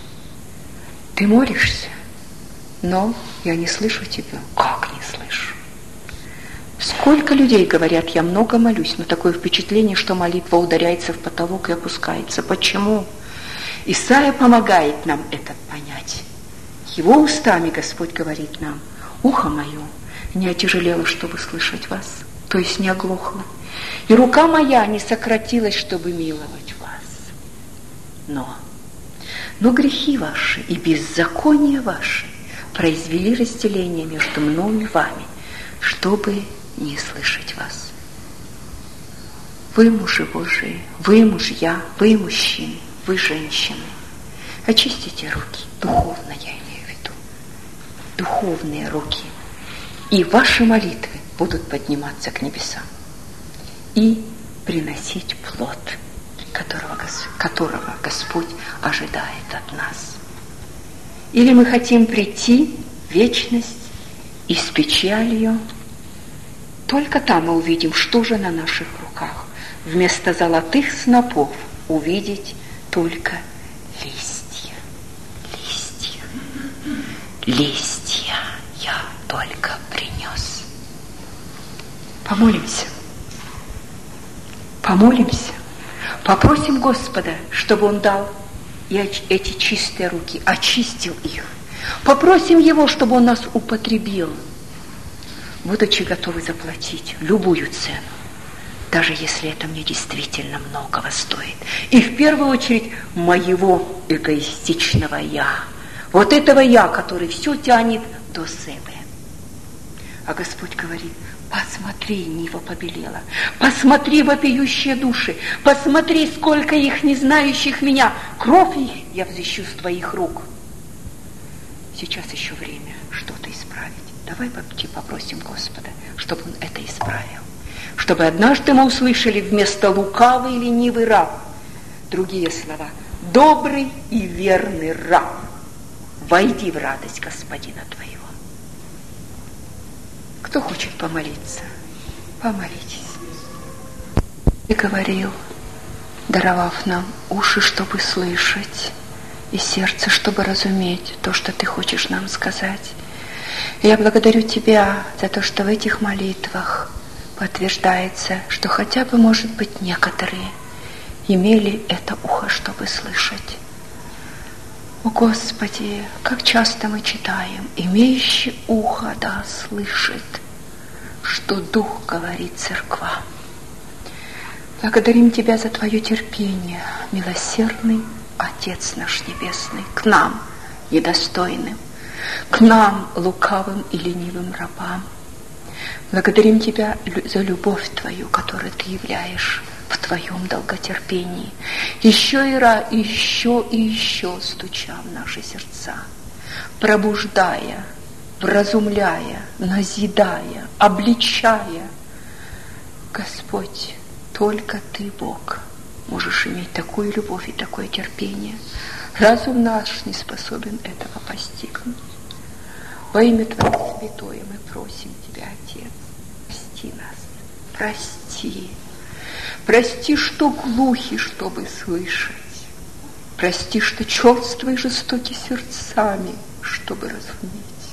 A: ты молишься, но я не слышу тебя. Как не слышу? Сколько людей говорят: я много молюсь, но такое впечатление, что молитва ударяется в потолок и опускается. Почему? Исайя помогает нам это понять. Его устами Господь говорит нам: ухо мое не отяжелело, чтобы слышать вас, то есть не оглохло, и рука моя не сократилась, чтобы миловать вас. Но, но грехи ваши и беззакония ваши произвели разделение между мною и вами, чтобы не слышать вас. Вы, мужи Божии, вы, мужья, вы, мужчины, вы, женщины, очистите руки, духовно я имею в виду, духовные руки, и ваши молитвы будут подниматься к небесам и приносить плод, которого, которого Господь ожидает от нас. Или мы хотим прийти в вечность и с печалью, только там мы увидим, что же на наших руках. Вместо золотых снопов увидеть только листья, листья, листья я только принес. Помолимся, помолимся, попросим Господа, чтобы Он дал и эти чистые руки, очистил их. Попросим Его, чтобы Он нас употребил, будучи готовы заплатить любую цену, даже если это мне действительно многого стоит. И в первую очередь моего эгоистичного «я». Вот этого «я», который все тянет до себя. А Господь говорит: посмотри, нива побелела, посмотри, вопиющие души, посмотри, сколько их, не знающих меня, кровь их я взыщу с твоих рук. Сейчас еще время что-то исправить. Давай попросим Господа, чтобы Он это исправил. Чтобы однажды мы услышали вместо лукавый и ленивый раб другие слова: добрый и верный раб, войди в радость Господина твоего. Кто хочет помолиться, помолитесь. Ты говорил, даровав нам уши, чтобы слышать, и сердце, чтобы разуметь то, что Ты хочешь нам сказать. И я благодарю Тебя за то, что в этих молитвах подтверждается, что хотя бы, может быть, некоторые имели это ухо, чтобы слышать. О Господи, как часто мы читаем: имеющий ухо да слышит, что Дух говорит церквам. Благодарим Тебя за Твое терпение, милосердный Отец наш Небесный, к нам, недостойным, к нам, лукавым и ленивым рабам. Благодарим Тебя за любовь Твою, которую Ты являешь в Твоем долготерпении, еще и раз, еще и еще стуча в наши сердца, пробуждая, вразумляя, назидая, обличая. Господь, только Ты, Бог, можешь иметь такую любовь и такое терпение. Разум наш не способен этого постигнуть. Во имя Твое святое мы просим Тебя, Отец, прости нас, прости. Прости, что глухи, чтобы слышать. Прости, что черствы и жестоки сердцами, чтобы разуметь.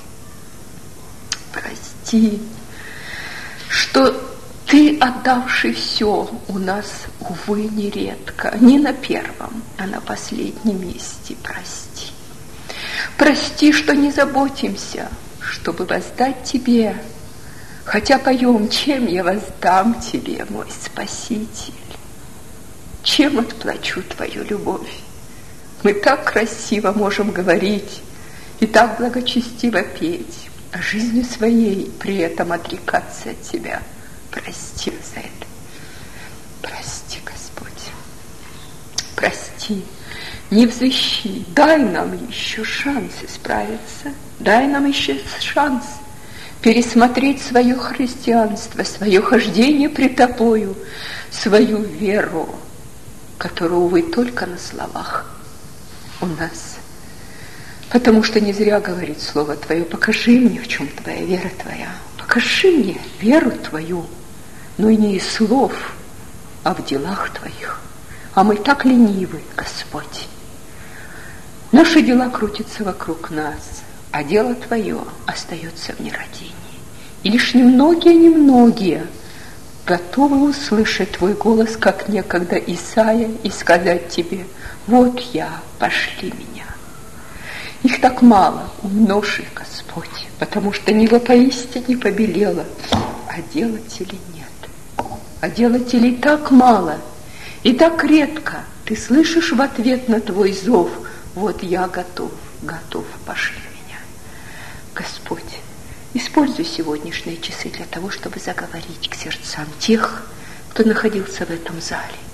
A: Прости, что Ты, отдавший все, у нас, увы, нередко, не на первом, а на последнем месте. Прости. Прости, что не заботимся, чтобы воздать Тебе, хотя поем, чем я воздам Тебе, мой Спаситель? Чем отплачу Твою любовь? Мы так красиво можем говорить и так благочестиво петь, а жизнью своей при этом отрекаться от Тебя. Прости за это. Прости, Господь. Прости. Не взыщи. Дай нам еще шанс исправиться. Дай нам еще шанс пересмотреть свое христианство, свое хождение пред Тобою, свою веру, которую, увы, только на словах у нас. Потому что не зря говорит Слово Твое: покажи мне, в чем Твоя вера Твоя. Покажи мне веру Твою, но и не из слов, а в делах Твоих. А мы так ленивы, Господь. Наши дела крутятся вокруг нас, а дело Твое остается в нерадении. И лишь немногие-немногие готовы услышать Твой голос, как некогда Исаия, и сказать Тебе: вот я, пошли меня. Их так мало, умножь их, Господь, потому что небо поистине побелело, а делателей нет. А делателей так мало, и так редко Ты слышишь в ответ на Твой зов: вот я готов, готов, пошли меня. Господь, используй сегодняшние часы для того, чтобы заговорить к сердцам тех, кто находился в этом зале.